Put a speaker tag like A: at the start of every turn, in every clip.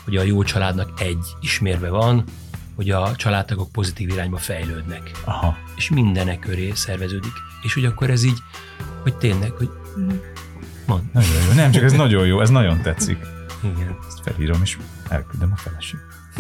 A: hogy a jó családnak egy ismérve van, hogy a családtagok pozitív irányba fejlődnek.
B: Aha.
A: És mindenek köré szerveződik. És hogy akkor ez így, hogy tényleg, hogy mond.
B: Nagyon jó. Nem, csak ez nagyon jó, ez nagyon tetszik.
A: Igen.
B: Ezt felírom, és elküldöm a feleség.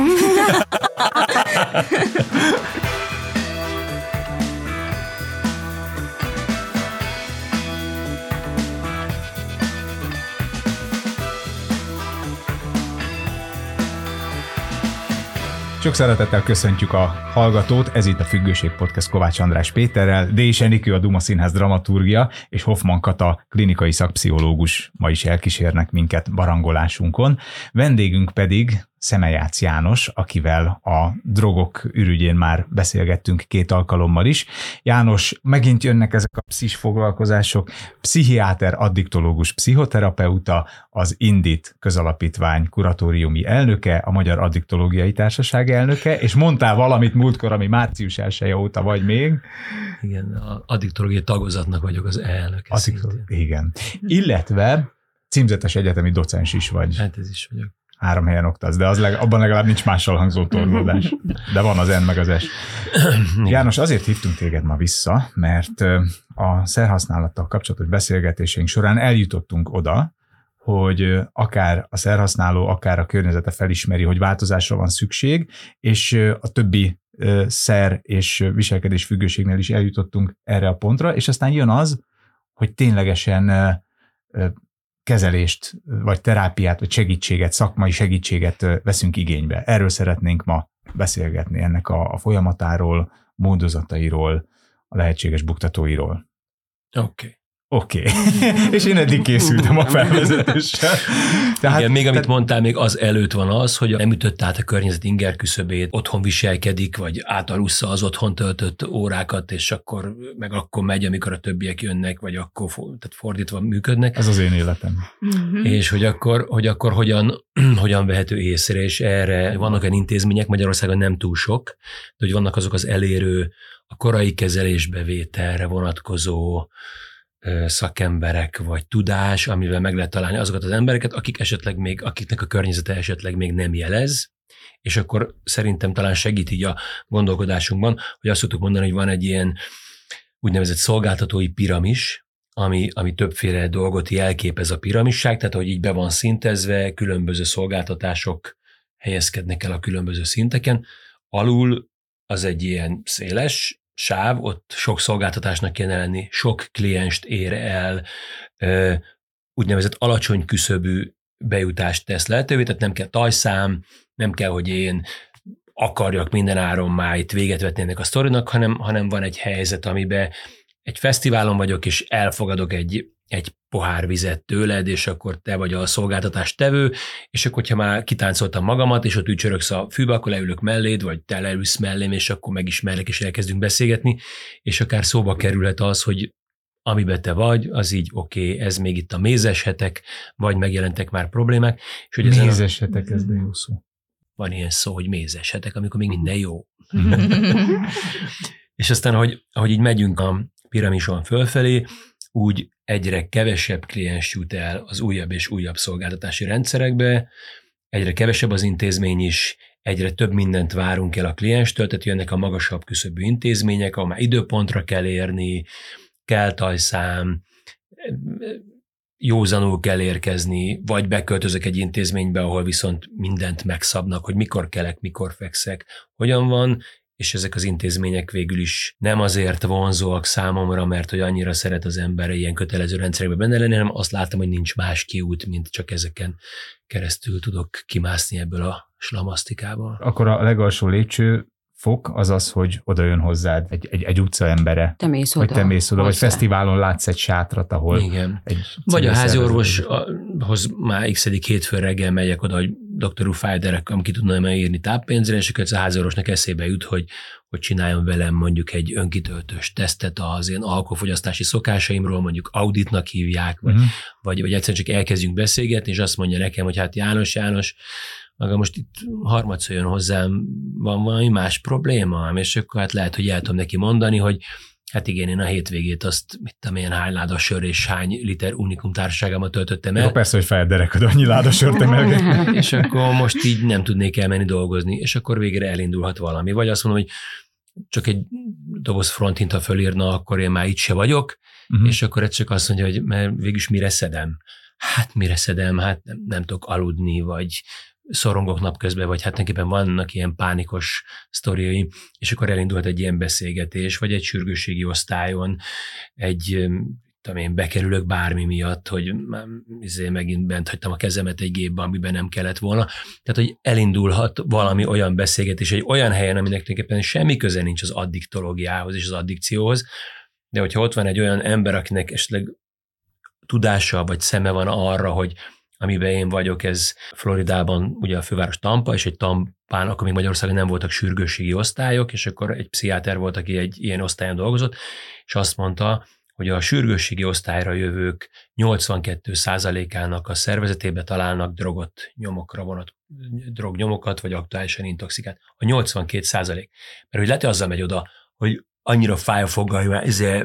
B: Sok szeretettel köszöntjük a hallgatót, ez itt a Függőség Podcast Kovács András Péterrel, Dézs Enikő a Duma Színház dramaturgia, és Hoffman Kata klinikai szakpszichológus ma is elkísérnek minket barangolásunkon. Vendégünk pedig Szemejács János, akivel a drogok ürügyén már beszélgettünk 2 alkalommal is. János, megint jönnek ezek a pszis foglalkozások, pszichiáter, addiktológus, pszichoterapeuta, az Indit közalapítvány kuratóriumi elnöke, a Magyar Addiktológiai Társaság elnöke, és mondtál valamit múltkor, ami március 1-e óta vagy még.
A: Igen, az addiktológiai tagozatnak vagyok az elnöke.
B: Igen. Illetve címzetes egyetemi docens is vagy.
A: Hát ez is vagyok.
B: 3 helyen oktatsz, de abban legalább nincs mással hangzó torlódás. De van az N meg az S. János, azért hívtunk téged ma vissza, mert a szerhasználattal kapcsolatos beszélgetéseink során eljutottunk oda, hogy akár a szerhasználó, akár a környezete felismeri, hogy változásra van szükség, és a többi szer és viselkedés függőségnél is eljutottunk erre a pontra, és aztán jön az, hogy ténylegesen kezelést, vagy terápiát, vagy segítséget, szakmai segítséget veszünk igénybe. Erről szeretnénk ma beszélgetni, ennek a folyamatáról, módozatairól, a lehetséges buktatóiról. Oké. És én eddig készültem a felvezetéssel.
A: Igen, még amit mondtál, még az előtt van az, hogy nem ütött át a környezet inger küszöbét, otthon viselkedik, vagy átalussza az otthon töltött órákat, és akkor megy, amikor a többiek jönnek, vagy akkor tehát fordítva működnek.
B: Ez az én életem.
A: És hogy akkor hogyan vehető észre, és erre vannak olyan intézmények, Magyarországon nem túl sok, de hogy vannak azok az elérő, a korai kezelésbevételre vonatkozó szakemberek, vagy tudás, amivel meg lehet találni azokat az embereket, akiknek a környezete esetleg még nem jelez, és akkor szerintem talán segít így a gondolkodásunkban, hogy azt szoktuk mondani, hogy van egy ilyen úgynevezett szolgáltatói piramis, ami többféle dolgot jelképez a piramisság, tehát hogy így be van szintezve, különböző szolgáltatások helyezkednek el a különböző szinteken. Alul az egy ilyen széles sáv, ott sok szolgáltatásnak kéne lenni, sok klienst ér el, úgynevezett alacsony küszöbű bejutást tesz lehetővé, tehát nem kell tajszám, nem kell, hogy én akarjak minden áron már itt véget vetni ennek a sztorinak, hanem van egy helyzet, amiben egy fesztiválon vagyok, és elfogadok egy pohár vizet tőled, és akkor te vagy a szolgáltatás tevő, és akkor, hogyha már kitáncoltam magamat, és ott ücsöröksz a fűbe, akkor leülök melléd, vagy te leülsz mellém, és akkor megismerlek, és elkezdünk beszélgetni, és akár szóba kerülhet az, hogy amiben te vagy, az így oké, ez még itt a mézes hetek, vagy megjelentek már problémák. És hogy
B: mézes hetek, ez de jó szó.
A: Van ilyen szó, hogy mézes hetek, amikor még minden jó. És aztán, ahogy így megyünk a piramison fölfelé, úgy egyre kevesebb kliens jut el az újabb és újabb szolgáltatási rendszerekbe, egyre kevesebb az intézmény is, egyre több mindent várunk el a klienstől, tehát jönnek a magasabb küszöbű intézmények, ahol már időpontra kell érni, kell tajszám, józanul kell érkezni, vagy beköltözök egy intézménybe, ahol viszont mindent megszabnak, hogy mikor kelek, mikor fekszek, hogyan van, és ezek az intézmények végül is nem azért vonzóak számomra, mert hogy annyira szeret az ember ilyen kötelező rendszerekben benne lenni, hanem azt látom, hogy nincs más kiút, mint csak ezeken keresztül tudok kimászni ebből a slamasztikából.
B: Akkor a legalsó lépcső fok az az, hogy oda jön hozzád egy utca embere.
C: Te mész oda,
B: vagy fesztiválon látsz egy sátrat, ahol...
A: Igen. Vagy a háziorvoshoz már x-edik hétfőn reggel megyek oda, hogy Dr. Ufájderek, ki tudna írni táppénzre, és akkor a háziorvosnak eszébe jut, hogy csináljon velem mondjuk egy önkitöltős tesztet az én alkoholfogyasztási szokásaimról, mondjuk auditnak hívják, vagy egyszerűen csak elkezdjünk beszélgetni, és azt mondja nekem, hogy hát János, maga most itt harmadszor jön hozzám, van valami más probléma, és akkor hát lehet, hogy el tudom neki mondani, hogy Hát igen, én a hétvégét azt, mit tudom én, hány láda sör és hány liter unikum társaságában töltöttem el.
B: Jó, persze, hogy felderekad, annyi láda sört emelgetni.
A: És akkor most így nem tudnék elmenni dolgozni, és akkor végre elindulhat valami. Vagy azt mondom, hogy csak egy doboz fronthinta fölírna, akkor én már itt se vagyok, és akkor ez csak azt mondja, hogy mert végülis mire szedem? Hát mire szedem? Hát nem tudok aludni, vagy szorongok napközben, vagy hát tulajdonképpen vannak ilyen pánikos sztoriai, és akkor elindult egy ilyen beszélgetés, vagy egy sürgősségi osztályon, bekerülök bármi miatt, hogy megint bent hagytam a kezemet egy gépbe, amiben nem kellett volna. Tehát, hogy elindulhat valami olyan beszélgetés egy olyan helyen, aminek tulajdonképpen semmi köze nincs az addiktológiához és az addikcióhoz, de hogyha ott van egy olyan ember, akinek esetleg tudása vagy szeme van arra, hogy amiben én vagyok, ez Floridában ugye a főváros Tampa, és egy Tampán, akkor még Magyarországon nem voltak sürgősségi osztályok, és akkor egy pszichiáter volt, aki egy ilyen osztályon dolgozott, és azt mondta, hogy a sürgősségi osztályra jövők 82%-ának a szervezetébe találnak drognyomokat, vagy aktuálisan intoxikát. A 82%. Mert hogy lehet, hogy azzal megy oda, hogy annyira fáj a fogalma,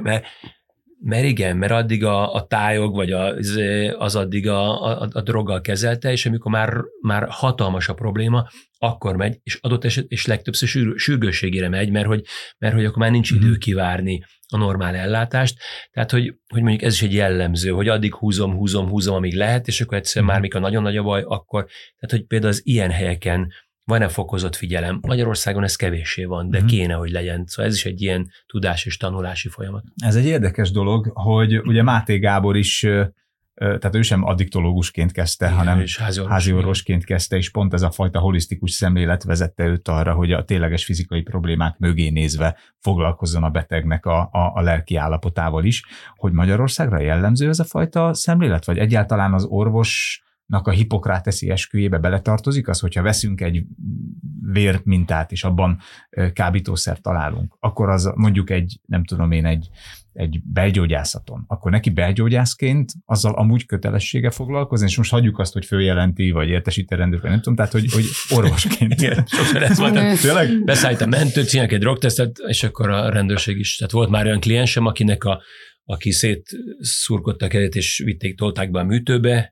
A: mert igen, mert addig a tájog, vagy az addig a droggal kezelte, és amikor már hatalmas a probléma, akkor megy, és adott eset, és legtöbbször sürgősségére megy, mert hogy akkor már nincs idő kivárni a normál ellátást. Tehát, hogy mondjuk ez is egy jellemző, hogy addig húzom, amíg lehet, és akkor egyszer már mikor nagyon nagy a baj, akkor, tehát, hogy például az ilyen helyeken van-e fokozott figyelem? Magyarországon ez kevéssé van, de kéne, hogy legyen. Szóval ez is egy ilyen tudás és tanulási folyamat.
B: Ez egy érdekes dolog, hogy ugye Máté Gábor is, tehát ő sem addiktológusként kezdte, igen, hanem háziorvosként kezdte, és pont ez a fajta holisztikus szemlélet vezette őt arra, hogy a tényleges fizikai problémák mögé nézve foglalkozzon a betegnek a lelki állapotával is. Hogy Magyarországra jellemző ez a fajta szemlélet, vagy egyáltalán az orvosnak a hipokráteszi esküjébe beletartozik az, hogyha veszünk egy vérmintát, és abban kábítószert találunk, akkor az mondjuk egy belgyógyászaton, akkor neki belgyógyászként azzal amúgy kötelessége foglalkozni, és most hagyjuk azt, hogy följelenti, vagy értesíti a rendőrt, nem tudom, tehát, hogy orvosként.
A: Igen, sokszor ez volt. Beszállít a mentőt, csinálják egy drogtesztet, és akkor a rendőrség is. Tehát volt már olyan kliensem, aki szétszurkodta a kezét, és tolták be a műtőbe,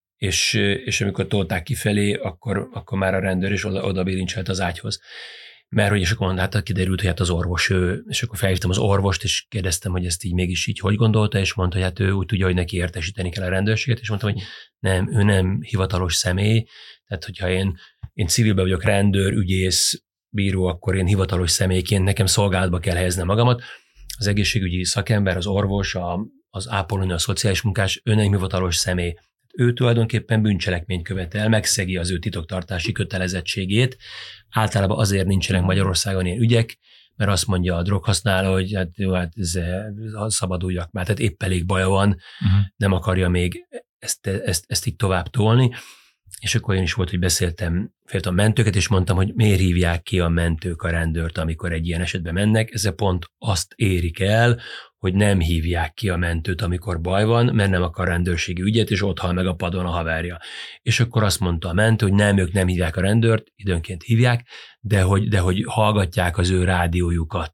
A: és amikor tolták kifelé, akkor már a rendőr is oda bilincselt az ágyhoz. Mert hogy és akkor mondta, kiderült, hogy hát az orvos és akkor felhívtam az orvost, és kérdeztem, hogy ezt így mégis így hogy gondolta, és mondta, hogy hát ő úgy tudja, hogy neki értesíteni kell a rendőrséget, és mondtam, hogy nem, ő nem hivatalos személy, tehát hogyha én civilben vagyok, rendőr, ügyész, bíró, akkor én hivatalos személyként nekem szolgálatba kell helyeznem magamat. Az egészségügyi szakember, az orvos, az ápolónő, a szociális munkás, ő nem hivatalos személy. Ő tulajdonképpen bűncselekményt követel, megszegi az ő titoktartási kötelezettségét. Általában azért nincsenek Magyarországon ilyen ügyek, mert azt mondja a droghasználó, hogy hát jó, hát szabaduljak már, tehát épp elég baja van, nem akarja még ezt így tovább tolni. És akkor én is volt, hogy beszéltem a mentőket, és mondtam, hogy miért hívják ki a mentők a rendőrt, amikor egy ilyen esetben mennek. Ezzel pont azt érik el, hogy nem hívják ki a mentőt, amikor baj van, mert nem akar rendőrségi ügyet, és ott hal meg a padon a haverja. És akkor azt mondta a mentő, hogy nem, ők nem hívják a rendőrt, időnként hívják, de hogy hallgatják az ő rádiójukat.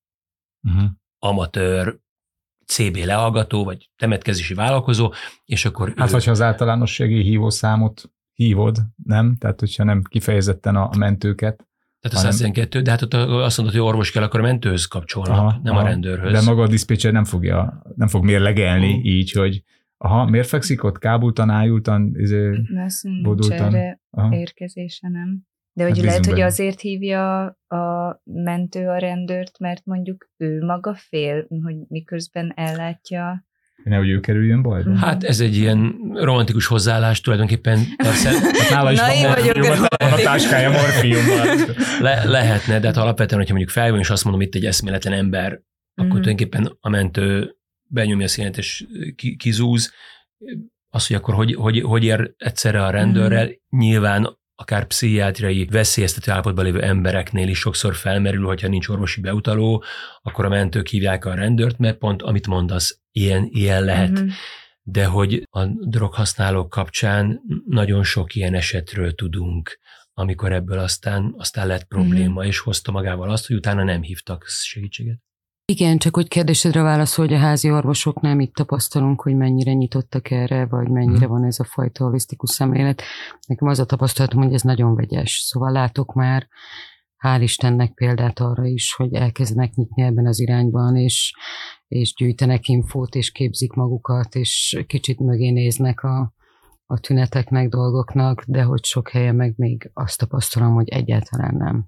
A: Amatőr, CB lehallgató, vagy temetkezési vállalkozó, és akkor...
B: Hát, hogyha az általánossági hívószámot hívod, nem? Tehát, hogyha nem kifejezetten a mentőket.
A: Tehát a 112, de hát ott azt mondod, hogy orvos kell, akkor a mentőhöz kapcsolnak, nem a rendőrhöz.
B: De maga a diszpécser nem fog mérlegelni így, hogy miért fekszik ott, kábultan, ájultan,
C: bodultan. Nincs erre érkezése, nem? De hogy hát lehet, hogy azért hívja a mentő a rendőrt, mert mondjuk ő maga fél, hogy miközben ellátja.
B: Nehogy ő kerüljön bajba?
A: Hát ez egy ilyen romantikus hozzáállás tulajdonképpen.
B: Hát nála is van a táskája morfiummal.
A: Lehetne, de hát alapvetően, hogyha mondjuk feljön, és azt mondom, itt egy eszméletlen ember, akkor tulajdonképpen a mentő benyomja a színet, és kizúz. Az, hogy akkor hogy ér egyszerre a rendőrrel, nyilván akár pszichiátriai veszélyeztető állapotban lévő embereknél is sokszor felmerül, hogyha nincs orvosi beutaló, akkor a mentők hívják a rendőrt, mert pont amit mondasz, ilyen lehet. De hogy a droghasználók kapcsán nagyon sok ilyen esetről tudunk, amikor ebből aztán lett probléma, és hozta magával azt, hogy utána nem hívtak segítséget.
D: Igen, csak hogy kérdésedre válaszol, hogy a házi orvosoknál mit tapasztalunk, hogy mennyire nyitottak erre, vagy mennyire van ez a fajta holisztikus szemlélet. Nekem az a tapasztalatom, hogy ez nagyon vegyes. Szóval látok már, hál' Istennek példát arra is, hogy elkezdenek nyitni ebben az irányban, és gyűjtenek infót, és képzik magukat, és kicsit mögé néznek a tüneteknek, dolgoknak, de hogy sok helyen meg még azt tapasztalom, hogy egyáltalán nem.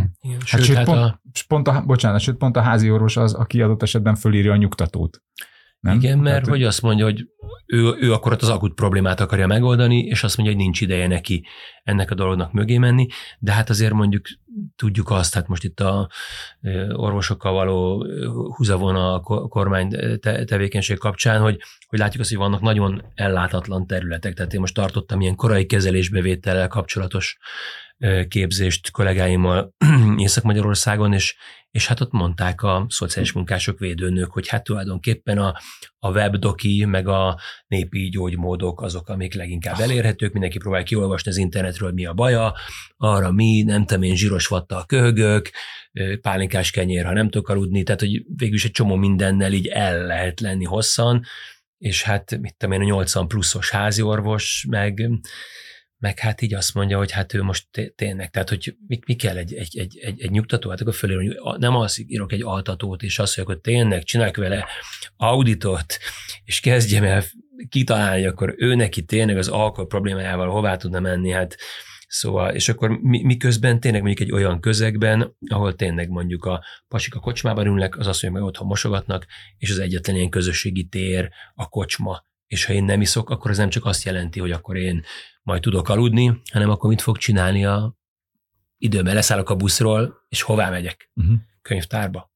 B: Sőt, pont a házi orvos az, aki adott esetben fölírja a nyugtatót. Nem?
A: Igen, mert hogy azt mondja, hogy ő akkor ott az akut problémát akarja megoldani, és azt mondja, hogy nincs ideje neki ennek a dolognak mögé menni, de hát azért mondjuk tudjuk azt, hát most itt a orvosokkal való húzavona a kormány tevékenység kapcsán, hogy látjuk azt, hogy vannak nagyon ellátatlan területek. Tehát én most tartottam ilyen korai kezelésbevétellel kapcsolatos képzést kollégáimmal Észak-Magyarországon, és hát ott mondták a szociális munkások, védőnök, hogy hát tulajdonképpen a webdoki, meg a népi gyógymódok azok, amik leginkább elérhetők, mindenki próbál kiolvasni az internetről, mi a baja, arra mi, nem tudom én, zsíros vattal köhögök, pálinkás kenyér, ha nem tudok aludni, tehát hogy végül is egy csomó mindennel így el lehet lenni hosszan, és hát mit tudom én, a 80 pluszos háziorvos, meg hát így azt mondja, hogy hát ő most tényleg, tehát hogy mi kell egy nyugtató, hát akkor fölírom, hogy nem azt írok egy altatót, és azt mondja, hogy tényleg csináljuk vele auditot, és kezdjem el kitalálni, hogy akkor ő neki tényleg az alkohol problémájával hová tudna menni, hát szóval, és akkor miközben tényleg mondjuk egy olyan közegben, ahol tényleg mondjuk a pasik a kocsmában ülnek, az azt mondja, hogy otthon mosogatnak, és az egyetlen ilyen közösségi tér a kocsma, és ha én nem iszok, akkor az nem csak azt jelenti, hogy akkor én majd tudok aludni, hanem akkor mit fog csinálni a időben? Leszállok a buszról, és hová megyek? Könyvtárba.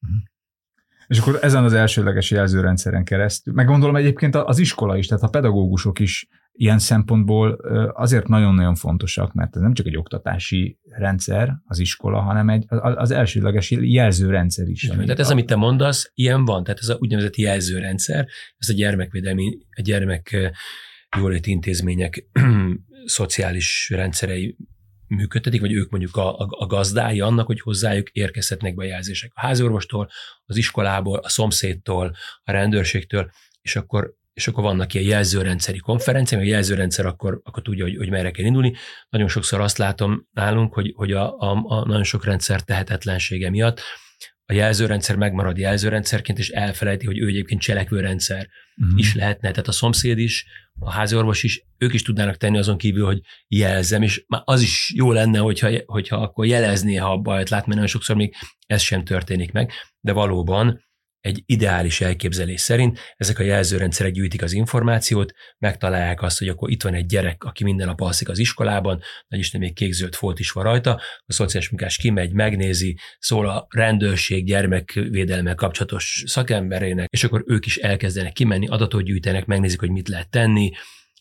B: És akkor ezen az elsődleges jelzőrendszeren keresztül, meg gondolom egyébként az iskola is, tehát a pedagógusok is ilyen szempontból azért nagyon-nagyon fontosak, mert ez nem csak egy oktatási rendszer, az iskola, hanem az elsődleges jelzőrendszer is.
A: Tehát ez, amit te mondasz, ilyen van, tehát ez a úgynevezett jelzőrendszer, ez a gyermekvédelmi, a gyermekjóléti intézmények szociális rendszerei működtetik, vagy ők mondjuk a gazdái annak, hogy hozzájuk érkezhetnek be jelzések a háziorvostól, az iskolából, a szomszédtól, a rendőrségtől, és akkor vannak ilyen jelzőrendszeri konferenciák, a jelzőrendszer akkor tudja, hogy merre kell indulni. Nagyon sokszor azt látom nálunk, hogy a nagyon sok rendszer tehetetlensége miatt a jelzőrendszer megmarad jelzőrendszerként, és elfelejti, hogy ő egyébként cselekvőrendszer is lehetne. Tehát a szomszéd is, a háziorvos is, ők is tudnának tenni azon kívül, hogy jelzem, és már az is jó lenne, hogyha akkor jelezné, ha bajt lát, mert nagyon sokszor még ez sem történik meg, de valóban egy ideális elképzelés szerint ezek a jelzőrendszerek gyűjtik az információt, megtalálják azt, hogy akkor itt van egy gyerek, aki minden nap alszik az iskolában, nagyisten még kék-zöld folt is van rajta, a szociális munkás kimegy, megnézi, szól a rendőrség gyermekvédelemmel kapcsolatos szakemberének, és akkor ők is elkezdenek kimenni, adatot gyűjtenek, megnézik, hogy mit lehet tenni,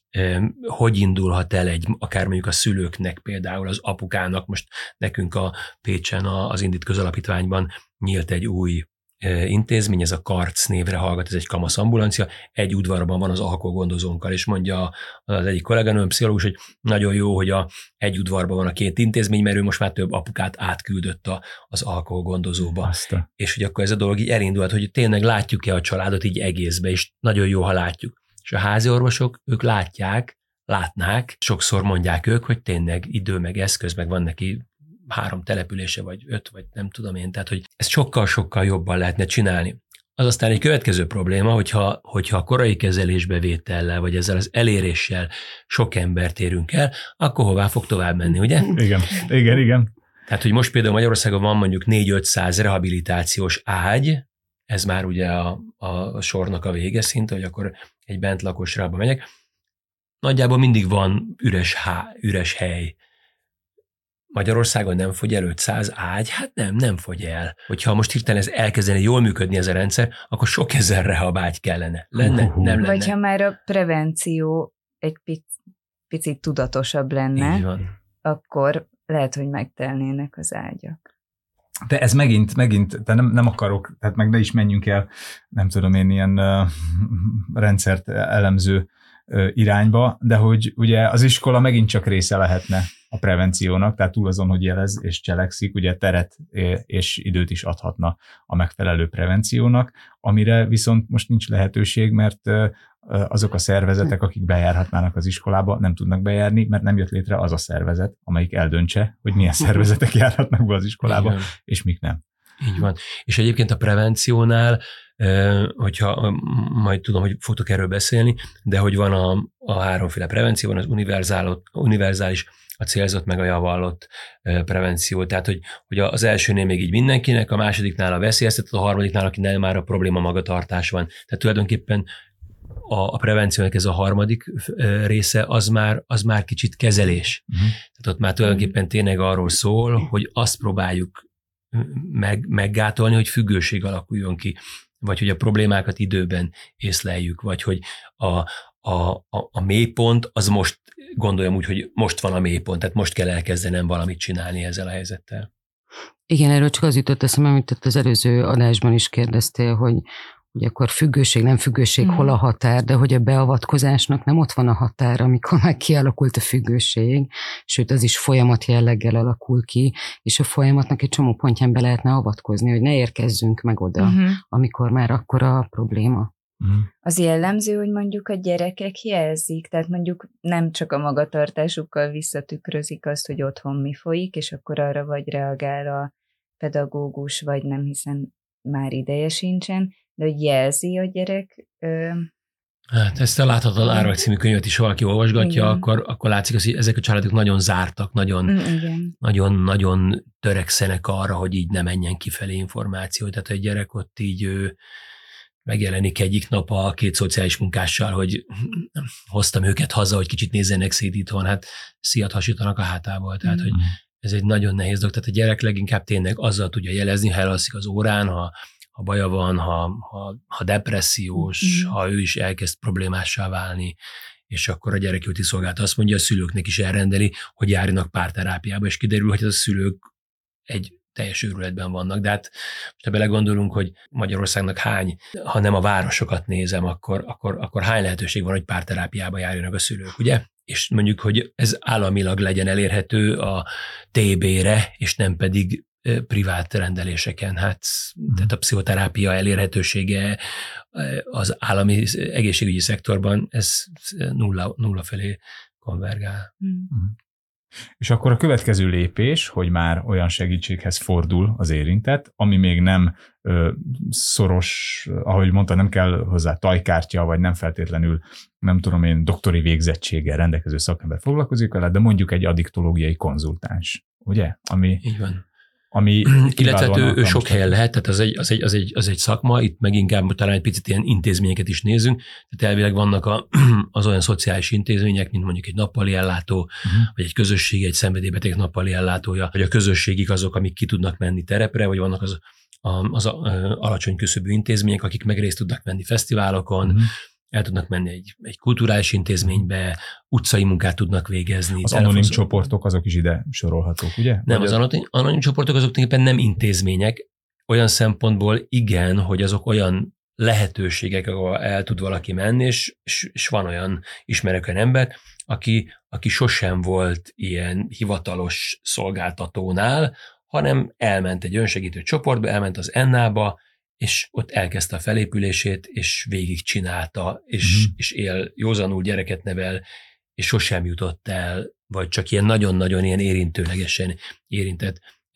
A: hogy indulhat el akár mondjuk a szülőknek, például az apukának, most nekünk a Pécsen az Indit közalapítványban nyílt egy új intézmény, ez a Karc névre hallgat, ez egy kamasz ambulancia, egy udvarban van az alkoholgondozónkkal, és mondja az egyik kolléganőm, pszichológus, hogy nagyon jó, hogy egy udvarban van a két intézmény, mert ő most már több apukát átküldött az alkoholgondozóba. És hogy akkor ez a dolog így elindult, hogy tényleg látjuk-e a családot így egészbe, és nagyon jó, ha látjuk. És a háziorvosok, ők látnák, sokszor mondják ők, hogy tényleg idő, meg eszköz, meg van neki 3 települése, vagy 5, vagy nem tudom én, tehát hogy ezt sokkal-sokkal jobban lehetne csinálni. Az aztán egy következő probléma, hogyha a korai kezelésbevétellel, vagy ezzel az eléréssel sok embert érünk el, akkor hová fog tovább menni, ugye?
B: Igen.
A: Tehát, hogy most például Magyarországon van mondjuk 400-500 rehabilitációs ágy, ez már ugye a sornak a vége szinte, hogy akkor egy bentlakos rába megyek. Nagyjából mindig van üres hely. Magyarországon nem fogy el 500 ágy? Hát nem fogy el. Hogyha most hirtelen ez elkezdeni jól működni ez a rendszer, akkor sok ezer rehabágy kellene. Nem lenne.
C: Vagy ha már a prevenció egy picit tudatosabb lenne, akkor lehet, hogy megtelnének az ágyak.
B: De ez megint de nem akarok, tehát meg ne is menjünk el, nem tudom én, ilyen rendszert elemző irányba, de hogy ugye az iskola megint csak része lehetne a prevenciónak, tehát túl azon, hogy jelez és cselekszik, ugye teret és időt is adhatna a megfelelő prevenciónak, amire viszont most nincs lehetőség, mert azok a szervezetek, akik bejárhatnának az iskolába, nem tudnak bejárni, mert nem jött létre az a szervezet, amelyik eldöntse, hogy milyen szervezetek járhatnak be az iskolába, és mik nem.
A: Így van. És egyébként a prevenciónál, hogyha majd tudom, hogy fogtok erről beszélni, de hogy van a háromféle prevenció, van az univerzális, a célzott meg a javallott prevenció. Tehát, hogy az elsőnél még így mindenkinek, a másodiknál a veszélyeztetett, a harmadiknál, akinél már a probléma magatartás van. Tehát tulajdonképpen a prevenciónak ez a harmadik része, az már kicsit kezelés. Tehát ott már tulajdonképpen tényleg arról szól, hogy azt próbáljuk meggátolni, hogy függőség alakuljon ki, vagy hogy a problémákat időben észleljük, vagy hogy a mélypont, az most gondoljam úgy, hogy most van a mélypont, tehát most kell elkezdenem valamit csinálni ezzel a helyzettel.
D: Igen, erről csak az jutott eszembe, amit az előző adásban is kérdeztél, hogy akkor függőség, nem függőség, hol a határ, de hogy a beavatkozásnak nem ott van a határ, amikor már kialakult a függőség, sőt az is folyamat jelleggel alakul ki, és a folyamatnak egy csomó pontján be lehetne avatkozni, hogy ne érkezzünk meg oda, amikor már akkora a probléma.
C: Az jellemző, hogy mondjuk a gyerekek jelzik, tehát mondjuk nem csak a magatartásukkal visszatükrözik azt, hogy otthon mi folyik, és akkor arra vagy reagál a pedagógus, vagy nem, hiszen már ideje sincsen, de hogy jelzi a gyerek.
A: Hát ezt a Láthatatlan Árvák című könyvet is valaki olvasgatja, akkor látszik, hogy ezek a családok nagyon zártak, nagyon törekszenek arra, hogy így ne menjen kifelé információ. Tehát egy gyerek ott így megjelenik egyik nap a két szociális munkással, hogy hoztam őket haza, hogy kicsit nézzenek szét itthon, hát szíjat hasítanak a hátából. Tehát, hogy ez egy nagyon nehéz dolog. Tehát a gyerek leginkább tényleg azzal tudja jelezni, ha elalszik az órán, ha baja van, ha depressziós, ha ő is elkezd problémássá válni, és akkor a gyerekjóti szolgálat azt mondja, a szülőknek is elrendeli, hogy járjanak párterápiába, és kiderül, hogy a szülők egy teljes őrületben vannak. De hát most ha belegondolunk, hogy Magyarországnak hány, ha nem a városokat nézem, akkor hány lehetőség van, hogy párterápiába járjanak a szülők, ugye? És mondjuk, hogy ez államilag legyen elérhető a TB-re, és nem pedig privát rendeléseken. Hát, tehát a pszichoterápia elérhetősége az állami egészségügyi szektorban, ez nulla felé konvergál.
B: És akkor a következő lépés, hogy már olyan segítséghez fordul az érintett, ami még nem szoros, ahogy mondta, nem kell hozzá tajkártya, vagy nem feltétlenül, nem tudom én, doktori végzettséggel rendelkező szakember foglalkozik vele, de mondjuk egy addiktológiai konzultáns, ugye?
A: Így van.
B: Illetve
A: ő sok helyen lehet, tehát az egy szakma, itt meg inkább talán egy picit ilyen intézményeket is nézünk, tehát elvileg vannak az olyan szociális intézmények, mint mondjuk egy nappali ellátó, vagy egy közösség, egy szenvedélybeteg nappali ellátója, vagy a közösségik azok, amik ki tudnak menni terepre, vagy vannak az alacsony küszöbű intézmények, akik meg részt tudnak menni fesztiválokon, el tudnak menni egy kulturális intézménybe, utcai munkát tudnak végezni.
B: Az anonim csoportok azok is ide sorolhatók, ugye?
A: Nem, az anonim csoportok azok tulajdonképpen nem intézmények, olyan szempontból igen, hogy azok olyan lehetőségek, ahol el tud valaki menni, és van olyan, ismerek olyan ember, aki sosem volt ilyen hivatalos szolgáltatónál, hanem elment egy önsegítő csoportba, elment az NA-ba, és ott elkezdte a felépülését, és végigcsinálta, és él, józanul gyereket nevel, és sosem jutott el, vagy csak ilyen nagyon-nagyon ilyen érintőlegesen érintett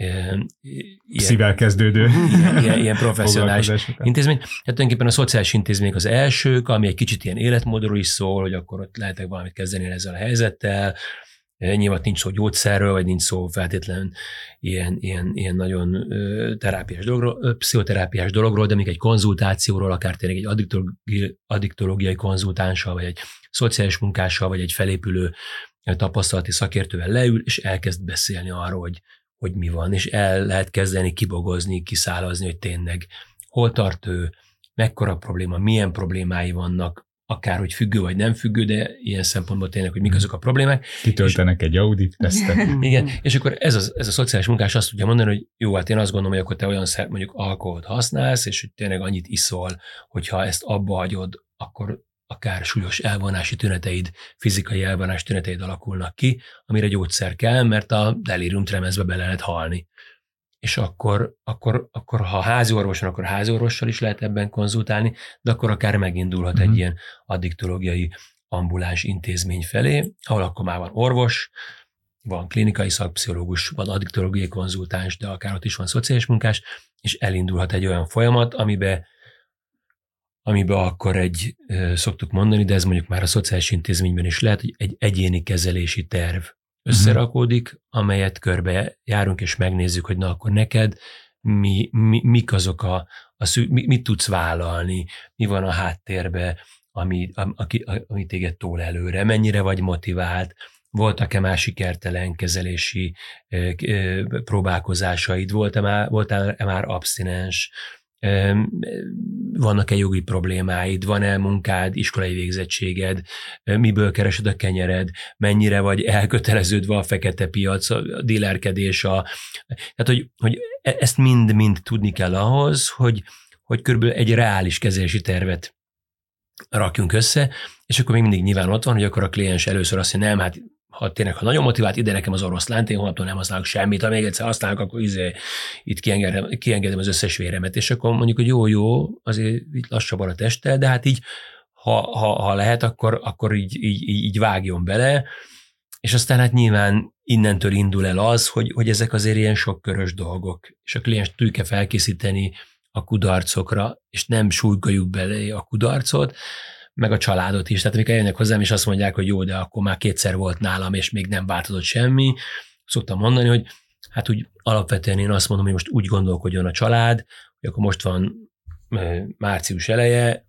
B: szívvel kezdődő
A: ilyen professzionális intézmény. Hát tulajdonképpen a szociális intézmények az elsők, ami egy kicsit ilyen életmódról is szól, hogy akkor ott lehetek valamit kezdeni ezzel a helyzettel. Nyilván nincs szó gyógyszerről, vagy nincs szó feltétlenül ilyen nagyon terápiás dologról, pszichoterápiás dologról, de még egy konzultációról, akár tényleg egy addiktológiai konzultánssal, vagy egy szociális munkással, vagy egy felépülő tapasztalati szakértővel leül, és elkezd beszélni arról, hogy mi van, és el lehet kezdeni kibogozni, kiszálazni, hogy tényleg hol tart ő, mekkora probléma, milyen problémái vannak, akár hogy függő vagy nem függő, de ilyen szempontból tényleg, hogy mik azok a problémák.
B: Kitöltenek egy audit tesztet.
A: Igen, és akkor ez a szociális munkás azt tudja mondani, hogy jó, hát én azt gondolom, hogy akkor te olyan mondjuk alkoholt használsz, és hogy tényleg annyit iszol, hogyha ezt abba hagyod, akkor akár súlyos elvonási tüneteid, fizikai elvonási tüneteid alakulnak ki, amire gyógyszer kell, mert a delirium tremensbe bele lehet halni. És akkor ha háziorvos van, akkor háziorvossal is lehet ebben konzultálni, de akkor akár megindulhat egy ilyen addiktológiai ambuláns intézmény felé, ahol akkor már van orvos, van klinikai szakpszichológus, van addiktológiai konzultáns, de akár ott is van szociális munkás, és elindulhat egy olyan folyamat, amiben akkor szoktuk mondani, de ez mondjuk már a szociális intézményben is lehet, hogy egy egyéni kezelési terv összerakódik, amelyet körbe járunk, és megnézzük, hogy na akkor neked mik azok mit tudsz vállalni, mi van a háttérbe, ami téged tol előre, mennyire vagy motivált, voltak-e már sikertelen kezelési próbálkozásaid, voltál-e már abszinens, vannak-e jogi problémáid, van-e munkád, iskolai végzettséged, miből keresed a kenyered, mennyire vagy elköteleződve a fekete piac, a dílerkedés, tehát hogy ezt mind tudni kell ahhoz, hogy körülbelül egy reális kezelési tervet rakjunk össze, és akkor még mindig nyilván ott van, hogy akkor a kliens először azt mondja, nem, hát ha nagyon motivált, ide nekem az oroszlánt, én holnaptól nem használok semmit, ha még egyszer használok, akkor itt kiengedem az összes véremet, és akkor mondjuk, hogy jó, azért így lassabb a teste, de hát így, ha lehet, akkor így vágjon bele, és aztán hát nyilván innentől indul el az, hogy ezek azért ilyen sokkörös dolgok, és a kliens tudjuk felkészíteni a kudarcokra, és nem súlykoljuk bele a kudarcot, meg a családot is. Tehát amikor eljönnek hozzám, és azt mondják, hogy jó, de akkor már 2-szer volt nálam, és még nem változott semmi, szoktam mondani, hogy hát úgy alapvetően én azt mondom, hogy most úgy gondolkodjon a család, hogy akkor most van március eleje,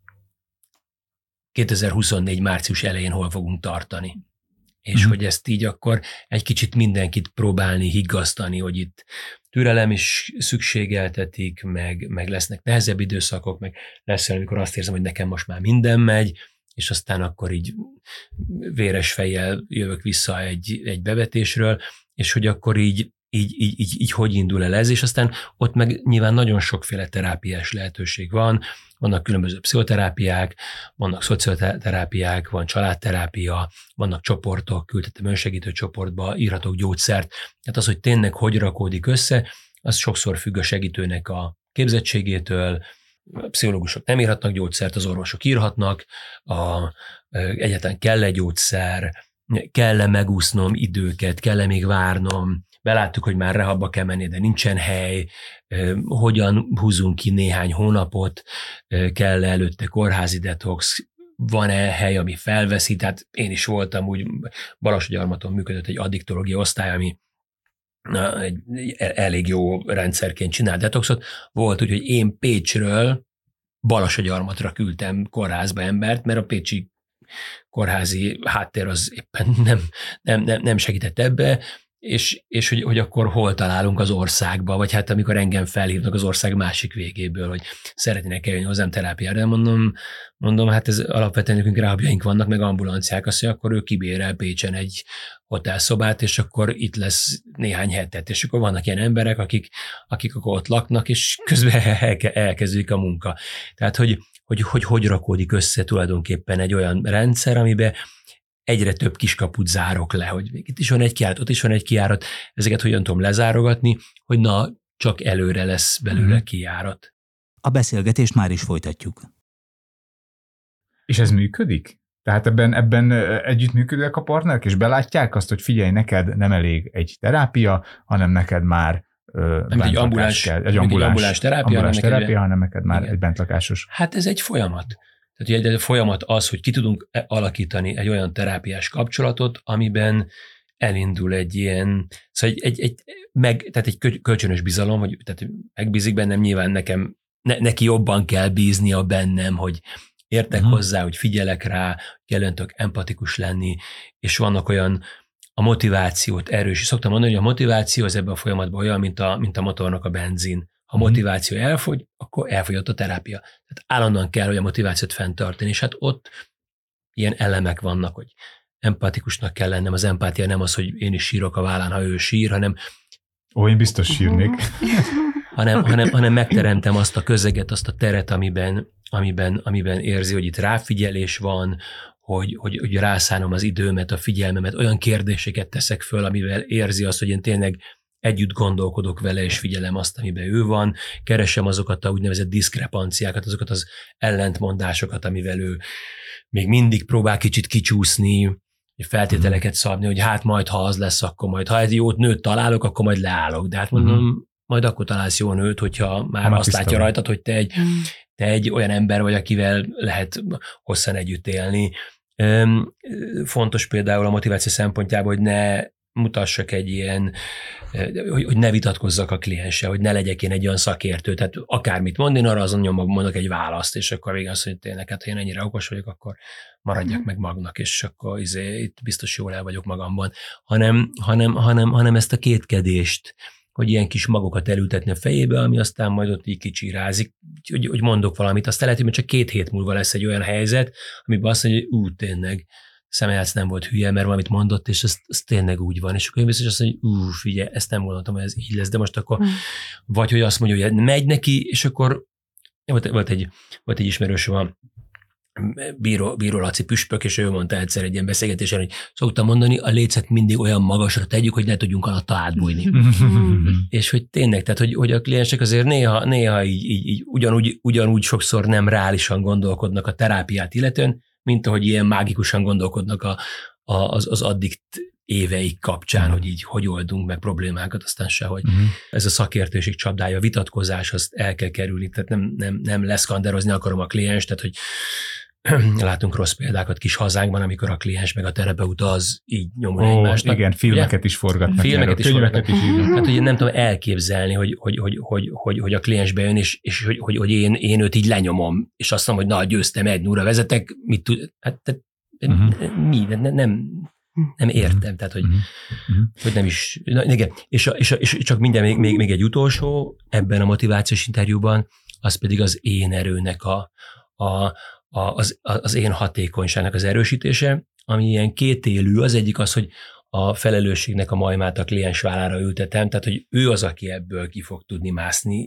A: 2024 március elején hol fogunk tartani. És hogy ezt így akkor egy kicsit mindenkit próbálni higgasztani, hogy itt türelem is szükségeltetik, meg lesznek nehezebb időszakok, meg lesz olyan, amikor azt érzem, hogy nekem most már minden megy, és aztán akkor így véres fejjel jövök vissza egy bevetésről, és hogy akkor így hogy indul el ez, és aztán ott meg nyilván nagyon sokféle terápiás lehetőség van, vannak különböző pszichoterápiák, vannak szocioterápiák, van családterápia, vannak csoportok, küldhetem önsegítő csoportba, írhatok gyógyszert. Tehát az, hogy tényleg hogy rakódik össze, az sokszor függ a segítőnek a képzettségétől, a pszichológusok nem írhatnak gyógyszert, az orvosok írhatnak, egyáltalán kell-e gyógyszer, kell-e megúsznom időket, kell-e még várnom, beláttuk, hogy már rehabba kell menni, de nincsen hely, hogyan húzunk ki néhány hónapot, kell előtte kórházi detox, van-e hely, ami felveszi, tehát én is voltam, úgy Balassagyarmaton működött egy addiktológia osztály, ami egy elég jó rendszerként csinál detoxot. Volt úgy, hogy én Pécsről Balassagyarmatra küldtem kórházba embert, mert a pécsi kórházi háttér az éppen nem segített ebbe, és hogy akkor hol találunk az országba, vagy hát amikor engem felhívnak az ország másik végéből, hogy szeretnének eljönni hozzám terápiára, mondom, hát ez alapvetően nekünk rábjaink vannak, meg ambulanciák, azt mondja, akkor ő kibérel Pécsen egy hotelszobát, és akkor itt lesz néhány hetet, és akkor vannak ilyen emberek, akik akkor ott laknak, és közben elkezdődik a munka. Tehát, hogy rakódik össze tulajdonképpen egy olyan rendszer, amiben egyre több kiskaput zárok le, hogy itt is van egy kijárat, ott is van egy kijárat, ezeket hogyan tudom lezárogatni, hogy na, csak előre lesz belőle kijárat.
E: A beszélgetést már is folytatjuk.
B: És ez működik? Tehát ebben együttműködnek a partnerek, és belátják azt, hogy figyelj, neked nem elég egy terápia, hanem neked már
A: egy ambulans terápia,
B: hanem neked már egy bentlakásos.
A: Hát ez egy folyamat. Tehát egy folyamat az, hogy ki tudunk alakítani egy olyan terápiás kapcsolatot, amiben elindul egy ilyen, szóval tehát egy kölcsönös bizalom, hogy tehát megbízik bennem, nyilván neki jobban kell bíznia bennem, hogy értek hozzá, hogy figyelek rá, kellene tök empatikus lenni, és vannak olyan, a motivációt erős. Szoktam mondani, hogy a motiváció az ebben a folyamatban olyan, mint a motornak a benzin. Ha a motiváció elfogy, akkor elfogyott a terápia. Tehát állandóan kell, hogy a motivációt fenntartani, és hát ott ilyen elemek vannak, hogy empatikusnak kell lennem. Az empátia nem az, hogy én is sírok a vállán, ha ő sír, hanem
B: én biztos sírnék.
A: hanem megteremtem azt a közeget, azt a teret, amiben amiben érzi, hogy itt ráfigyelés van, hogy rászánom az időmet, a figyelmemet, olyan kérdéseket teszek föl, amivel érzi azt, hogy én tényleg együtt gondolkodok vele, és figyelem azt, amiben ő van, keresem azokat a úgynevezett diszkrepanciákat, azokat az ellentmondásokat, amivel ő még mindig próbál kicsit kicsúszni, feltételeket szabni, hogy hát majd, ha az lesz, akkor majd, ha egy jót nőt találok, akkor majd leállok. De hát mondom, majd akkor találsz jó nőt, hogyha már azt látja rajtad, hogy te egy olyan ember vagy, akivel lehet hosszan együtt élni. Fontos például a motiváció szempontjából, hogy ne mutassak egy ilyen, hogy ne vitatkozzak a klienssel, hogy ne legyek én egy olyan szakértő, tehát akármit mond, én arra azon nyomok, mondok egy választ, és akkor végül azt, hogy tényleg, hát ha én ennyire okos vagyok, akkor maradjak meg magnak, és akkor itt biztos jól el vagyok magamban, hanem ezt a kétkedést, hogy ilyen kis magokat elültetni a fejébe, ami aztán majd ott így kicsirázik, hogy mondok valamit, aztán lehet, hogy csak 2 hét múlva lesz egy olyan helyzet, amiben azt mondja, hogy tényleg, Szemeljátsz nem volt hülye, mert valamit mondott, és ez tényleg úgy van. És akkor én biztos azt mondja, hogy figyelj, ezt nem gondoltam, hogy ez így lesz, de most akkor vagy, hogy azt mondja, hogy megy neki, és akkor volt egy ismerősöm, a Bíró Laci püspök, és ő mondta egyszer egy ilyen beszélgetésen, hogy szoktam mondani, a lécet mindig olyan magasra tegyük, hogy ne tudjunk alatta átbújni. És hogy tényleg, tehát hogy a kliensek azért néha így ugyanúgy sokszor nem reálisan gondolkodnak a terápiát illetően, mint ahogy ilyen mágikusan gondolkodnak az addikt éveik kapcsán, hogy így hogy oldunk meg problémákat, aztán sehogy. Ez a szakértőség csapdája, a vitatkozás, azt el kell kerülni, tehát nem leszkanderozni akarom a kliens, tehát hogy látunk rossz példákat kis hazánkban, amikor a kliens meg a terapeuta az így nyomul egymásnak.
B: Igen, filmeket is forgatnak.
A: Filmeket is forgatnak. Hát ugye nem tudom elképzelni, hogy a kliens bejön, és hogy én őt így lenyomom, és azt mondom, hogy na, győztem, 1-0 vezetek, mit tud, hát mi, nem értem, tehát hogy nem is, igen, és csak minden, még egy utolsó ebben a motivációs interjúban, az pedig az én erőnek az én hatékonyságnak az erősítése, ami ilyen kétélű, az egyik az, hogy a felelősségnek a majmát a kliens vállára ültetem, tehát hogy ő az, aki ebből ki fog tudni mászni,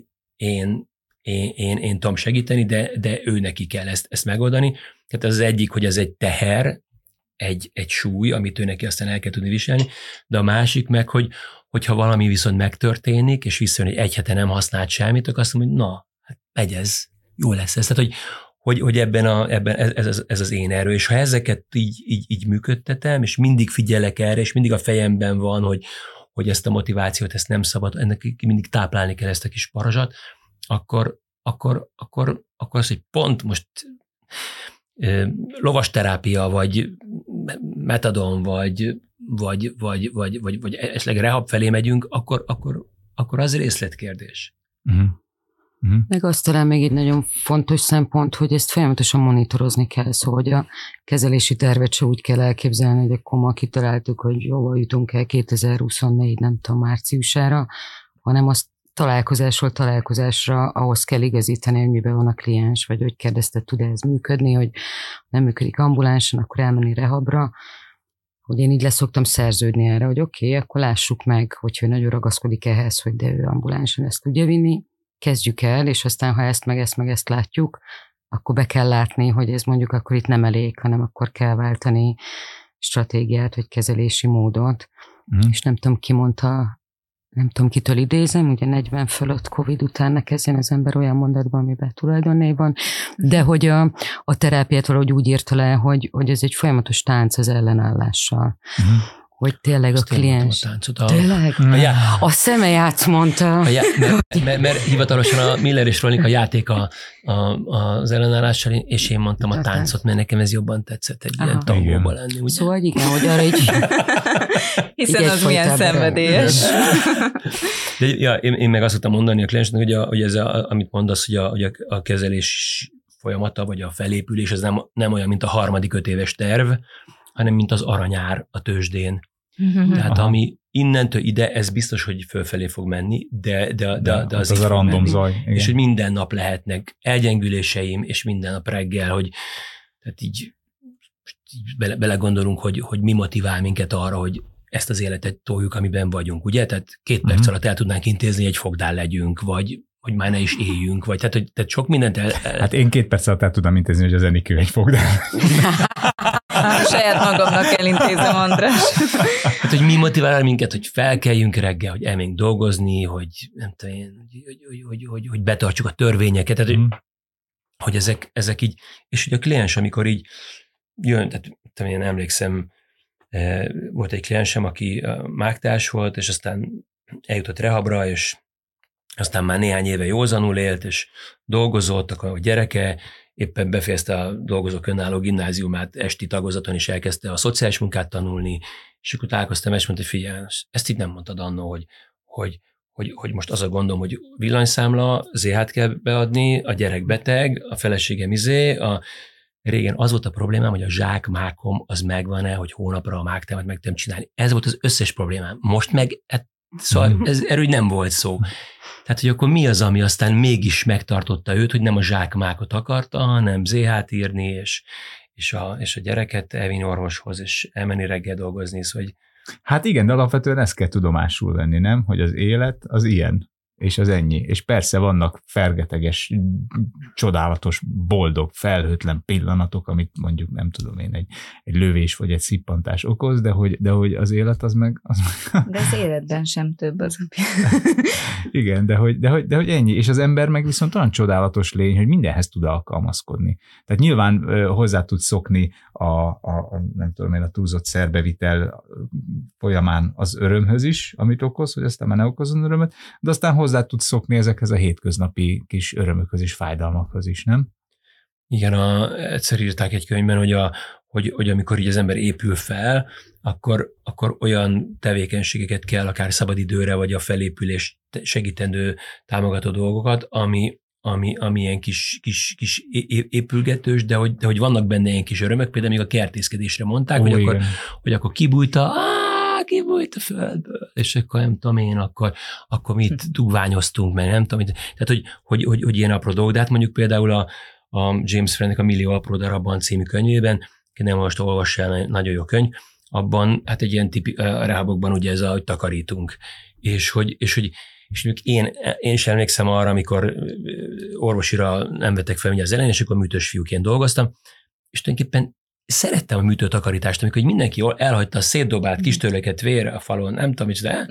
A: én tudom segíteni, de ő neki kell ezt megoldani. Tehát az egyik, hogy ez egy teher, egy súly, amit ő neki aztán el kell tudni viselni, de a másik meg, hogyha valami viszont megtörténik, és visszajön, hogy 1 hete nem használt semmit, akkor azt mondom, hogy na, hát megy ez, jó lesz ez. Tehát, hogy ebben ez az én erő, és ha ezeket így működtetem, és mindig figyelek erre, és mindig a fejemben van, hogy ezt a motivációt, ezt nem szabad, ennek mindig táplálni kell ezt a kis parazsat, akkor az, hogy pont most lovasterápia, vagy metadon, vagy esetleg rehab felé megyünk, akkor az részletkérdés.
D: Meg azt talán még egy nagyon fontos szempont, hogy ezt folyamatosan monitorozni kell, szóval hogy a kezelési tervet se úgy kell elképzelni, hogy akkor ma kitaláltuk, hogy jóval jutunk el 2024, nem tudom, márciusára, hanem azt találkozásról találkozásra ahhoz kell igazítani, hogy miben van a kliens, vagy hogy kérdezted, tud-e ez működni, hogy nem működik ambulánsan, akkor elmenni rehabra, hogy én így leszoktam szerződni erre, hogy oké, akkor lássuk meg, hogyha ő nagyon ragaszkodik ehhez, hogy de ő ambulánsan ezt tudja vinni, kezdjük el, és aztán, ha ezt meg ezt látjuk, akkor be kell látni, hogy ez mondjuk akkor itt nem elég, hanem akkor kell váltani stratégiát, vagy kezelési módot. És nem tudom, ki mondta, nem tudom, kitől idézem, ugye 40 fölött Covid után ne kezdjen az ember olyan mondatban, amiben tulajdonnéban, de hogy a terápiát valahogy úgy írta le, hogy ez egy folyamatos tánc az ellenállással. Hogy tényleg a kliens... Tényleg? A Szemeljátsz mondta.
A: Mert hivatalosan a Miller és Rollink a játék az ellenállással, és én mondtam a táncot, mert nekem ez jobban tetszett egy ilyen tangóban lenni. Ugye?
D: Szóval igen, hogy arra így...
C: Hiszen az milyen szenvedélyes.
A: De én meg azt tudtam mondani a kliensnek, hogy ez amit mondasz, hogy a kezelés folyamata, vagy a felépülés, az nem olyan, mint a 3. 5 éves terv, hanem mint az aranyár a tőzsdén. Tehát ami innentől ide, ez biztos, hogy fölfelé fog menni, de az
B: a random zaj. Igen.
A: És hogy minden nap lehetnek elgyengüléseim, és minden nap reggel, hogy tehát így belegondolunk, hogy mi motivál minket arra, hogy ezt az életet toljuk, amiben vagyunk, ugye? Tehát 2 perc alatt el tudnánk intézni, egy fogdán legyünk, vagy hogy már ne is éljünk, vagy tehát sok mindent
B: Hát én 2 perc alatt el tudom intézni, hogy az Enikő egy fogd el.
C: Saját magamnak elintézem, András.
A: Hát, hogy mi motivál minket, hogy felkeljünk reggel, hogy elmenjünk dolgozni, hogy nem tudom én, hogy betartsuk a törvényeket, tehát, hogy ezek így, és hogy a kliens, amikor így jön, tehát én emlékszem, volt egy kliensem, aki mágtás volt, és aztán eljutott rehabra, és aztán már néhány éve józanul élt, és dolgozott, akkor a gyereke éppen befejezte a dolgozók önálló gimnáziumát, esti tagozaton is elkezdte a szociális munkát tanulni, és akkor találkoztam, és mondta, hogy figyelj, ezt így nem mondtad annó, hogy most az a gondom, hogy villanyszámla, ZH-t kell beadni, a gyerek beteg, a feleségem régen az volt a problémám, hogy a zsákmákom az megvan-e, hogy hónapra a mágtámat meg tudom csinálni. Ez volt az összes problémám. Most meg, szóval erről nem volt szó. Tehát, hogy akkor mi az, ami aztán mégis megtartotta őt, hogy nem a zsákmákot akarta, hanem ZH-t írni, és a gyereket elvinni orvoshoz, és elmenni reggel dolgozni. Szóval,
B: hát igen, de alapvetően ezt kell tudomásul venni, nem? Hogy az élet az ilyen, és az ennyi. És persze vannak fergeteges, csodálatos, boldog, felhőtlen pillanatok, amit mondjuk nem tudom én, egy lövés vagy egy szippantás okoz, de hogy az élet az meg...
C: De az életben sem több az.
B: Igen, de hogy ennyi. És az ember meg viszont olyan csodálatos lény, hogy mindenhez tud alkalmazkodni. Tehát nyilván hozzá tud szokni nem tudom én, a túlzott szerbevitel folyamán az örömhöz is, amit okoz, hogy aztán már ne okozzon örömöt, de aztán hozzá tud szokni ezekhez a hétköznapi kis örömökhöz és fájdalmakhoz is, nem?
A: Igen, egyszer írták egy könyvben, hogy amikor így az ember épül fel, akkor olyan tevékenységeket kell, akár szabadidőre, vagy a felépülés segítendő támogató dolgokat, ami ilyen kis épülgetős, de hogy vannak benne ilyen kis örömök, például még a kertészkedésre mondták, hogy akkor kibújt a földből, és akkor nem tudom én, akkor mit dugványoztunk, meg nem tudom. Tehát, hogy ilyen apró dolgok, de hát mondjuk például a James Friendnek a Millió apró darabban című könyvében, nem most olvass el, nagyon jó könyv, abban hát egy ilyen rehabokban ugye ez hogy takarítunk. És én is emlékszem arra, amikor orvosira nem vettek fel az elején, és akkor műtős fiúként dolgoztam, és tulajdonképpen szerettem a műtőtakarítást, amikor mindenki elhagyta a szétdobált kis törlöket vér a falon, nem tudom,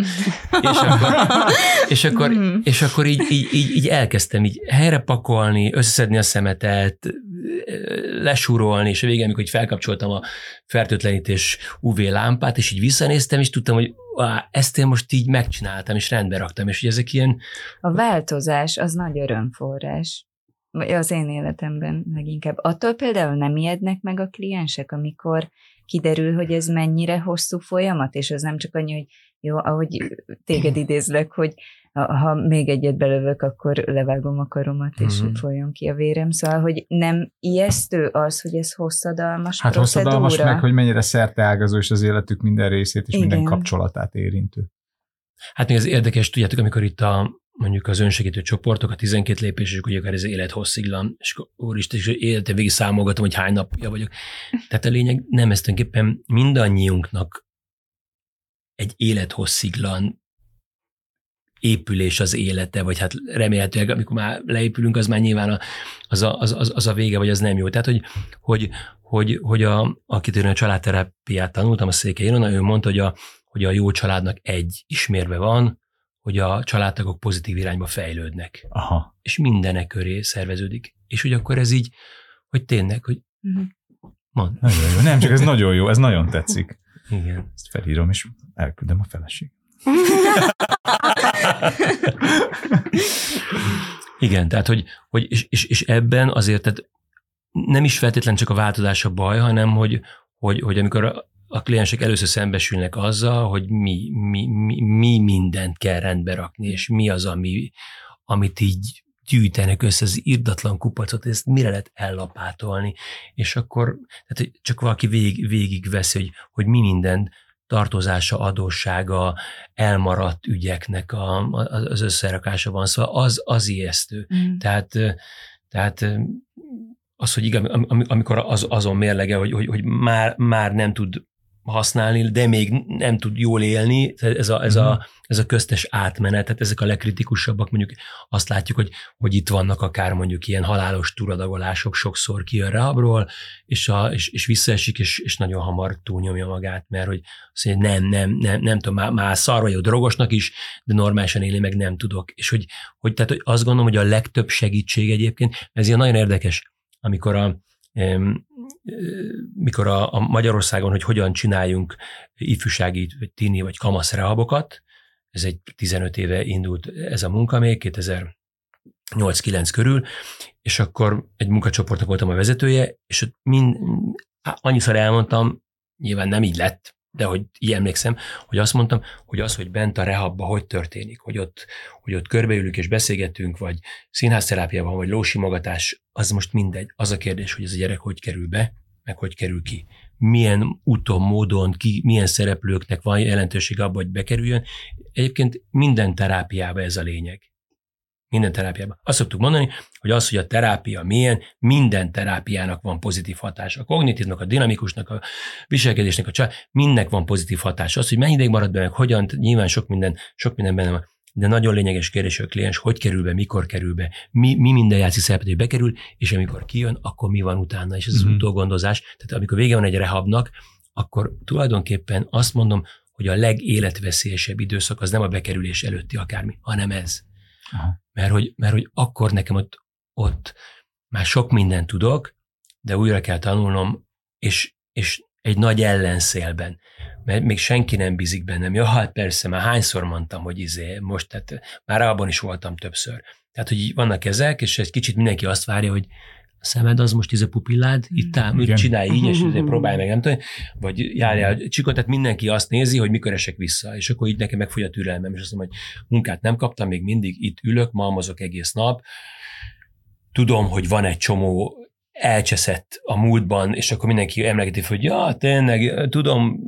A: és akkor így elkezdtem így helyre pakolni, összeszedni a szemetet, lesúrolni, és a végén, amikor felkapcsoltam a fertőtlenítés UV lámpát, és így visszanéztem, és tudtam, hogy ezt én most így megcsináltam, és rendbe raktam, és ezek ilyen...
C: A változás az nagy örömforrás. Az én életemben leginkább. Attól például nem ijednek meg a kliensek, amikor kiderül, hogy ez mennyire hosszú folyamat, és az nem csak annyi, hogy jó, ahogy téged idézlek, hogy ha még egyet belövök, akkor levágom a karomat, és folyjon ki a vérem. Szóval, hogy nem ijesztő az, hogy ez hosszadalmas procedúra.
B: Hosszadalmas meg, hogy mennyire szerteágazó, és az életük minden részét, és minden kapcsolatát érintő.
A: Hát még az érdekes, tudjátok, amikor itt mondjuk az önsegítő csoportok, a 12 lépés, és ugye akár ez élethossziglan, és úristen, és élete végig számolgatom, hogy hány napja vagyok. Tehát a lényeg nem, ez tulajdonképpen mindannyiunknak egy élethossziglan épülés az élete, vagy hát remélhetőleg, amikor már leépülünk, az már nyilván az a vége, vagy az nem jó. Tehát, hogy akitől a családterápiát tanultam a Székely Ilona, ő mondta, hogy a jó családnak egy ismérve van, hogy a családtagok pozitív irányba fejlődnek.
B: Aha.
A: És mindenek köré szerveződik. És hogy akkor ez így, hogy tényleg, hogy mondd.
B: Nagyon jó. Nem, csak ez nagyon jó, ez nagyon tetszik.
A: Igen.
B: Ezt felírom, és elküldöm a feleség.
A: Igen, tehát, hogy és ebben azért tehát nem is feltétlenül csak a változás a baj, hanem hogy amikor a kliensek először szembesülnek azzal, hogy mi mindent kell rendbe rakni, és mi az, amit így gyűjtenek össze, az irdatlan kupacot, ezt mire lehet ellapátolni, és akkor tehát csak valaki végig veszi, hogy mi minden tartozása, adóssága, elmaradt ügyeknek az összerakása van, szóval az ijesztő. Tehát az, hogy igen, amikor azon mérlege, hogy már nem tud használni, de még nem tud jól élni, ez a köztes átmenet, tehát ezek a legkritikusabbak, mondjuk azt látjuk, hogy itt vannak akár mondjuk ilyen halálos túladagolások, sokszor kijön rehabról, és visszaesik, és nagyon hamar túlnyomja magát, mert hogy azt mondja, nem tudom, már szar vagyok drogosnak is, de normálisan élni meg nem tudok. És tehát azt gondolom, hogy a legtöbb segítség egyébként, ez ilyen nagyon érdekes, mikor a Magyarországon, hogy hogyan csináljunk ifjúsági, vagy tini, vagy kamasz rehabokat, ez egy 15 éve indult ez a munka még, 2008-9 körül, és akkor egy munkacsoportnak voltam a vezetője, és annyiszor elmondtam, nyilván nem így lett, de hogy így emlékszem, hogy azt mondtam, hogy az, hogy bent a rehabba hogy történik, hogy ott körbeülünk és beszélgetünk, vagy színházterápiában, vagy lósimogatás, az most mindegy. Az a kérdés, hogy ez a gyerek hogy kerül be, meg hogy kerül ki. Milyen úton, módon, milyen szereplőknek van jelentőség abban, hogy bekerüljön. Egyébként minden terápiában ez a lényeg. Minden terápiában. Azt szoktuk mondani, hogy az, hogy a terápia milyen, minden terápiának van pozitív hatás. A kognitívnak, a dinamikusnak, a viselkedésnek, mindnek van pozitív hatás. Az, hogy mennyi ideig marad be, meg hogyan, nyilván sok minden benne van. De nagyon lényeges kérdés, hogy a kliens hogy kerül be, mikor kerül be, mi minden játszik szerepet, hogy bekerül, és amikor kijön, akkor mi van utána, és ez az utógondozás. Tehát amikor vége van egy rehabnak, akkor tulajdonképpen azt mondom, hogy a legéletveszélyesebb időszak az nem a bekerülés előtti akármi, hanem ez. Aha. Mert hogy akkor nekem ott már sok mindent tudok, de újra kell tanulnom, és egy nagy ellenszélben, mert még senki nem bízik bennem. Ja, hát persze, már hányszor mondtam, hogy most, tehát már abban is voltam többször. Tehát, hogy vannak ezek, és egy kicsit mindenki azt várja, hogy a szemed az most a pupillád, itt csinálj így, és próbálj meg, nem tudom, vagy járjál csikot, tehát mindenki azt nézi, hogy mikor esek vissza, és akkor így nekem megfogy a türelmem, és azt mondom, hogy munkát nem kaptam, még mindig itt ülök, malmozok egész nap, tudom, hogy van egy csomó elcseszett a múltban, és akkor mindenki emlegeti, hogy ja, tényleg, tudom,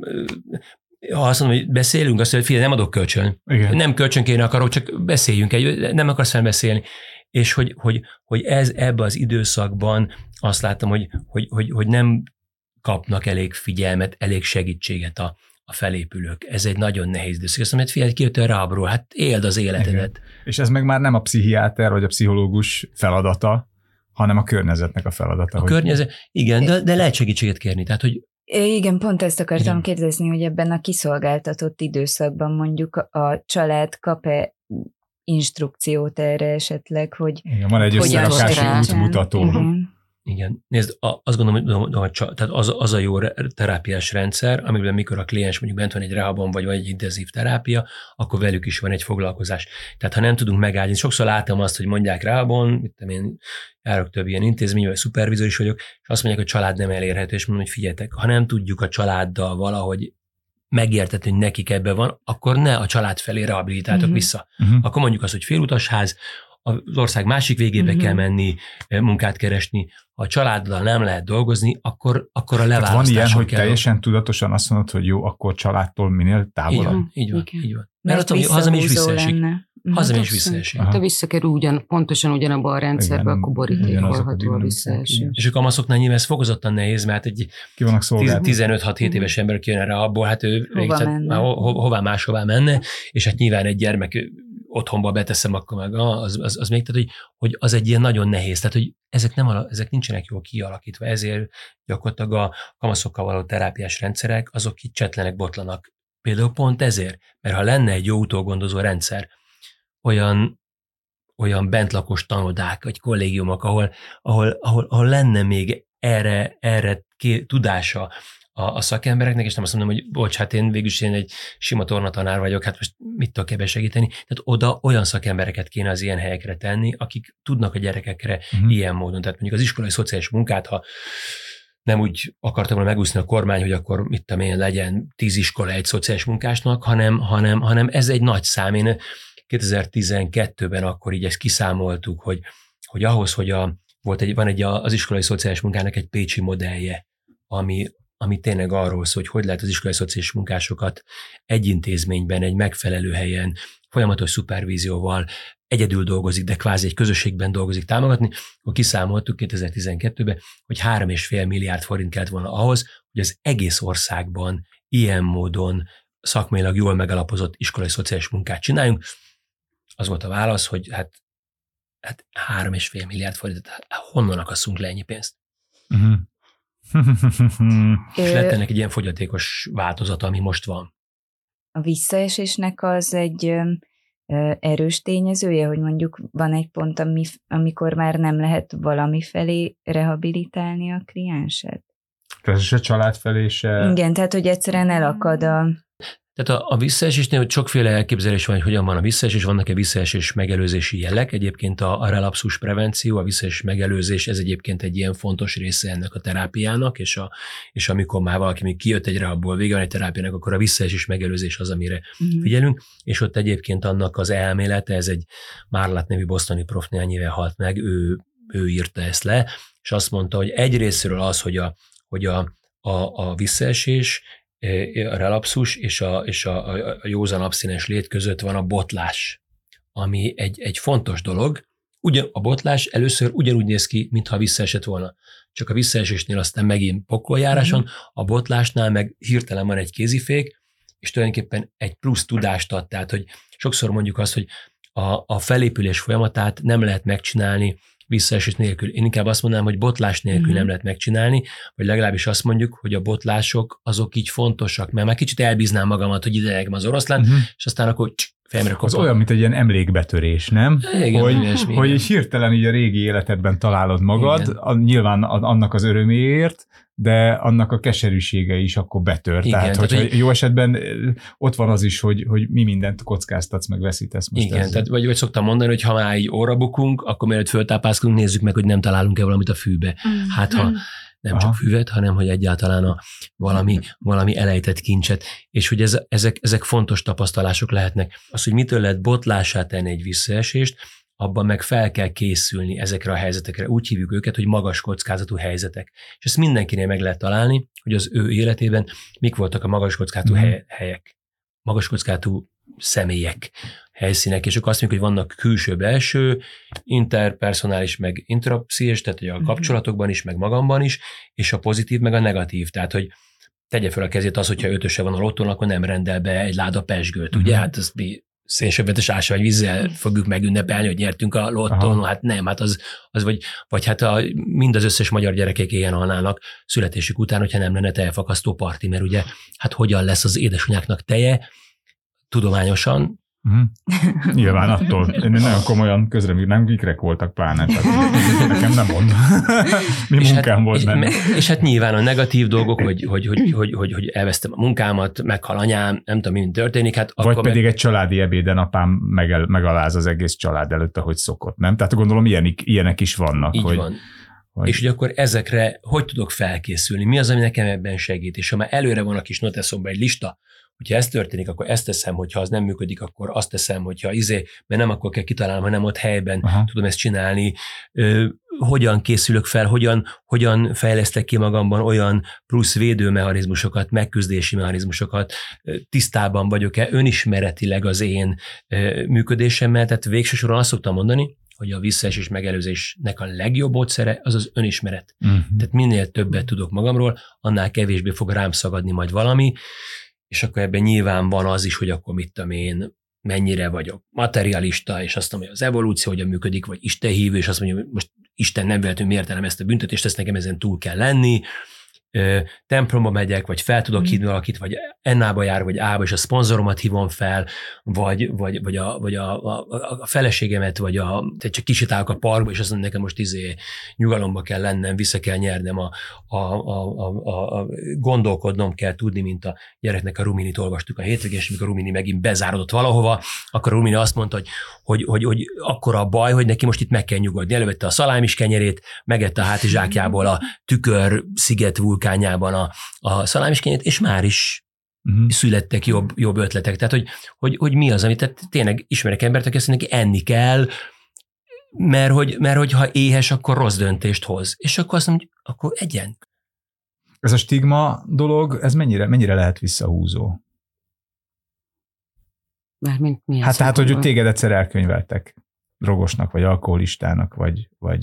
A: ha azt mondom, hogy beszélünk, azt mondja, hogy figyelj, nem adok kölcsön. Igen. Nem kölcsönként akarok, csak beszéljünk, nem akarsz felbeszélni. És hogy ez ebbe az időszakban azt láttam, hogy nem kapnak elég figyelmet, elég segítséget a felépülők. Ez egy nagyon nehéz időszak. Azt mondom, hogy figyelj, kijöttél rábról, hát éld az életedet. Igen.
B: És ez meg már nem a pszichiáter vagy a pszichológus feladata, hanem a környezetnek a feladata.
A: A környezet, igen, de lehet segítséget kérni. Tehát, hogy
C: igen, pont ezt akartam kérdezni, hogy ebben a kiszolgáltatott időszakban mondjuk a család kap-e instrukciót erre esetleg, hogy
B: igen, van egy összerakási útmutató.
A: Igen. Nézd, azt gondolom, hogy tehát az a jó terápiás rendszer, amiben mikor a kliens mondjuk bent van egy rehabon, vagy egy intenzív terápia, akkor velük is van egy foglalkozás. Tehát ha nem tudunk megállni, sokszor látom azt, hogy mondják rehabon, én járok több ilyen intézmény, vagy szupervizor is vagyok, és azt mondják, hogy a család nem elérhető, és mondom, hogy figyeljetek, ha nem tudjuk a családdal valahogy megértetni, hogy nekik ebben van, akkor ne a család felé rehabilitáltok vissza. Akkor mondjuk azt, hogy félutasház, az ország másik végébe kell menni, munkát keresni. Ha a családdal nem lehet dolgozni, akkor a leválasztáson
B: van ilyen, hogy teljesen tudatosan azt mondod, hogy jó, akkor családtól minél távolabb?
A: Így van. Mert azt hazam is visszaesik. Hazam is visszaesik.
D: Ha visszakerül pontosan ugyanabban a rendszerbe, akkor borítékolható a visszaesés.
A: És a kamaszoknál nyilván ez fokozottan nehéz, mert egy 15-6-7 éves ember kijön erre abból, hát ő hová máshová menne, és hát nyilván egy gyermek otthonba beteszem, akkor meg az még, tehát hogy az egy ilyen nagyon nehéz, tehát hogy ezek nincsenek jól kialakítva, ezért gyakorlatilag a kamaszokkal való terápiás rendszerek, azok így csetlenek, botlanak. Például pont ezért, mert ha lenne egy jó utógondozó rendszer, olyan bentlakos tanodák, vagy kollégiumok, ahol lenne még erre tudása a szakembereknek, és nem azt mondom, hogy bocs, hát én végülis egy sima tornatanár vagyok, hát most mit tudok ebben segíteni? Tehát oda olyan szakembereket kéne az ilyen helyekre tenni, akik tudnak a gyerekekre ilyen módon. Tehát mondjuk az iskolai szociális munkát, ha nem úgy akartam volna megúszni a kormány, hogy akkor mit tudom én, legyen 10 iskola egy szociális munkásnak, hanem ez egy nagy szám. Én 2012-ben akkor így ezt kiszámoltuk, hogy ahhoz, hogy van az iskolai szociális munkának egy pécsi modellje, ami tényleg arról szól, hogy lehet az iskolai szociális munkásokat egy intézményben, egy megfelelő helyen, folyamatos szupervízióval, egyedül dolgozik, de kvázi egy közösségben dolgozik támogatni, akkor kiszámoltuk 2012-ben, hogy 3,5 milliárd forint kellett volna ahhoz, hogy az egész országban ilyen módon szakmailag jól megalapozott iskolai szociális munkát csináljunk. Az volt a válasz, hogy hát 3,5 milliárd forintot, honnan akasszunk le ennyi pénzt? És lett ennek egy ilyen fogyatékos változata, ami most van.
C: A visszaesésnek az egy erős tényezője, hogy mondjuk van egy pont, amikor már nem lehet valami felé rehabilitálni a klienset?
B: Tehát se család felé se...
C: Igen, tehát hogy egyszerűen elakad
A: Tehát a visszaesésnél, hogy sokféle elképzelés van, hogy hogyan van a visszaesés, vannak-e visszaesés megelőzési jelek. Egyébként a relapszus prevenció, a visszaesés megelőzés, ez egyébként egy ilyen fontos része ennek a terápiának, és amikor már valaki még kijött egy rehabból, vége van egy terápiának, akkor a visszaesés megelőzés az, amire figyelünk, és ott egyébként annak az elmélete, ez egy Marlatt nevű bostoni prof néhány éve halt meg, ő írta ezt le, és azt mondta, hogy egyrészről az, hogy a visszaesés, a relapszus és a józan abszinens lét között van a botlás, ami egy fontos dolog. A botlás először ugyanúgy néz ki, mintha visszaesett volna. Csak a visszaesésnél aztán megint pokoljáráson, a botlásnál meg hirtelen van egy kézifék, és tulajdonképpen egy plusz tudást ad. Tehát, hogy sokszor mondjuk azt, hogy a felépülés folyamatát nem lehet megcsinálni visszaesés nélkül. Én inkább azt mondanám, hogy botlás nélkül nem lehet megcsinálni, vagy legalábbis azt mondjuk, hogy a botlások azok így fontosak, mert már kicsit elbíznám magamat, hogy ide nekem az oroszlán, és aztán akkor fejemre kopom.
B: Az olyan, mint egy ilyen emlékbetörés, nem?
A: Igen,
B: hogy így hirtelen így a régi életedben találod magad, nyilván annak az öröméért, de annak a keserűsége is akkor betör. Igen, tehát, hogyha jó esetben ott van az is, hogy mi mindent kockáztatsz, meg veszítesz most.
A: Igen, tehát vagy szoktam mondani, hogy ha már így óra bukunk, akkor mielőtt föltápászkodunk, nézzük meg, hogy nem találunk-e valamit a fűbe. Hát ha nem csak füvet, hanem hogy egyáltalán valami elejtett kincset, és hogy ezek fontos tapasztalások lehetnek. Az, hogy mitől lehet botlásá tenni egy visszaesést, abban meg fel kell készülni ezekre a helyzetekre. Úgy hívjuk őket, hogy magas kockázatú helyzetek. És ezt mindenkinél meg lehet találni, hogy az ő életében mik voltak a magas kockázatú helyek, magas kockázatú személyek, helyszínek, és akkor azt mondjuk, hogy vannak külső-belső, interpersonális, meg intrapszichés, tehát hogy a kapcsolatokban is, meg magamban is, és a pozitív, meg a negatív. Tehát, hogy tegye fel a kezét az, hogyha 5-öse van a lottón, akkor nem rendel be egy láda pesgőt, ugye? Hát ezt mi szénsebbetes ásványvízzel fogjuk megünnepelni, hogy nyertünk a lottón, hát nem, hát az vagy hát mind az összes magyar gyerekek éjjel halnának születésük után, hogyha nem lenne tejfakasztó parti, mert ugye, hát hogyan lesz az édesanyáknak teje, tudományosan.
B: Nyilván attól. Nagyon komolyan közreműrnem, ikrek voltak pláne. Nekem nem mond. Mi munkám volt benne.
A: És hát nyilván a negatív dolgok, hogy elvesztem a munkámat, meghal anyám, nem tudom, mi történik. Hát
B: vagy akkor pedig egy családi ebéden apám megaláz az egész család előtt, ahogy szokott, nem? Tehát gondolom ilyenek is vannak.
A: Így van. És hogy akkor ezekre hogy tudok felkészülni? Mi az, ami nekem ebben segít? És ha már előre van a kis noteszomban egy lista, hogyha ez történik, akkor ezt teszem, hogyha az nem működik, akkor azt teszem, hogyha mert nem akkor kell kitalálnom, hanem ott helyben tudom ezt csinálni. Hogyan készülök fel, hogyan fejlesztek ki magamban olyan plusz védőmechanizmusokat, megküzdési mechanizmusokat, tisztában vagyok-e önismeretileg az én működésemmel, tehát végső soron azt szoktam mondani, hogy a visszaesés megelőzésnek a legjobb módszere az az önismeret. Tehát minél többet tudok magamról, annál kevésbé fog rám szagadni majd valami, és akkor ebben nyilván van az is, hogy akkor mit tudom én, mennyire vagyok materialista, és azt mondom, hogy az evolúció hogyan működik, vagy istenhívő, és azt mondja, hogy most Isten nem véletlenül miért nem ezt a büntetést, ezt nekem ezen túl kell lenni, templomba megyek, vagy fel tudok hívni valakit, vagy N-ába jár, vagy A-ba, és a szponzoromat hívom fel, vagy a feleségemet, vagy csak kisétálok a parkba, és azt mondom, nekem most nyugalomba kell lennem, vissza kell nyernem, gondolkodnom kell tudni, mint a gyereknek a Ruminit olvastuk a hétvégén, és mikor a Rumini megint bezárodott valahova, akkor a Rumini azt mondta, hogy akkora a baj, hogy neki most itt meg kell nyugodni. Elővette a szalámis kenyerét, megette a hátizsákjából a tükör sziget vulkánjában a szalámis kenyerét, és már is születtek jobb ötletek. Tehát, hogy mi az, amit tényleg ismerek embert, aki azt mondja, neki enni kell, mert hogy ha éhes, akkor rossz döntést hoz. És akkor azt mondja, akkor egyen.
B: Ez a stigma dolog, ez mennyire lehet visszahúzó? Hát tehát, hogy téged egyszer elkönyveltek drogosnak, vagy alkoholistának, vagy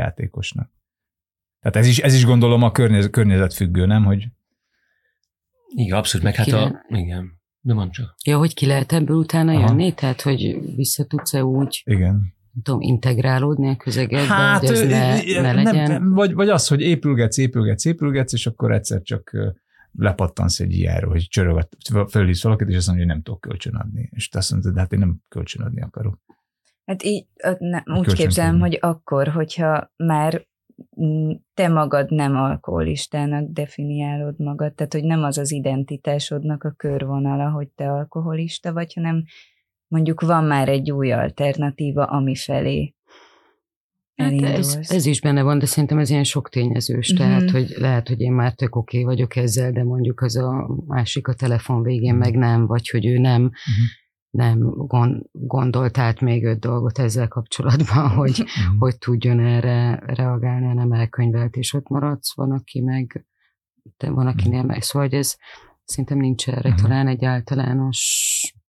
B: szerencsejátékosnak. Tehát ez is gondolom a környezetfüggő, nem? Hogy...
A: Igen, abszolút, meg hát igen, de mondd csak.
D: Ja, hogy ki lehet ebből utána jönni? Tehát, hogy vissza tudsz-e úgy...
B: Igen.
D: Tudom, integrálódni a közegedbe, hogy ez ne legyen?
B: Nem, vagy az, hogy épülgetsz, és akkor egyszer csak lepattansz egy ilyenről, hogy csörög, fölhívsz valakit, és azt mondja, hogy nem tudok kölcsönadni. És te azt mondod, de hát én nem kölcsönadni akarok.
C: Hát így úgy képzelem, hogy akkor, hogyha már te magad nem alkoholistának definiálod magad, tehát hogy nem az az identitásodnak a körvonala, hogy te alkoholista vagy, hanem mondjuk van már egy új alternatíva, ami felé elindulsz.
D: Hát ez is benne van, de szerintem ez ilyen sok tényezős, tehát hogy lehet, hogy én már tök oké vagyok ezzel, de mondjuk az a másik a telefon végén meg nem, vagy hogy ő nem gondolt át még 5 dolgot ezzel kapcsolatban, hogy tudjon erre reagálni, hanem elkönyvelt, és ott maradsz, van, akinél meg. Szóval, hogy ez szerintem nincs erre talán egy általános...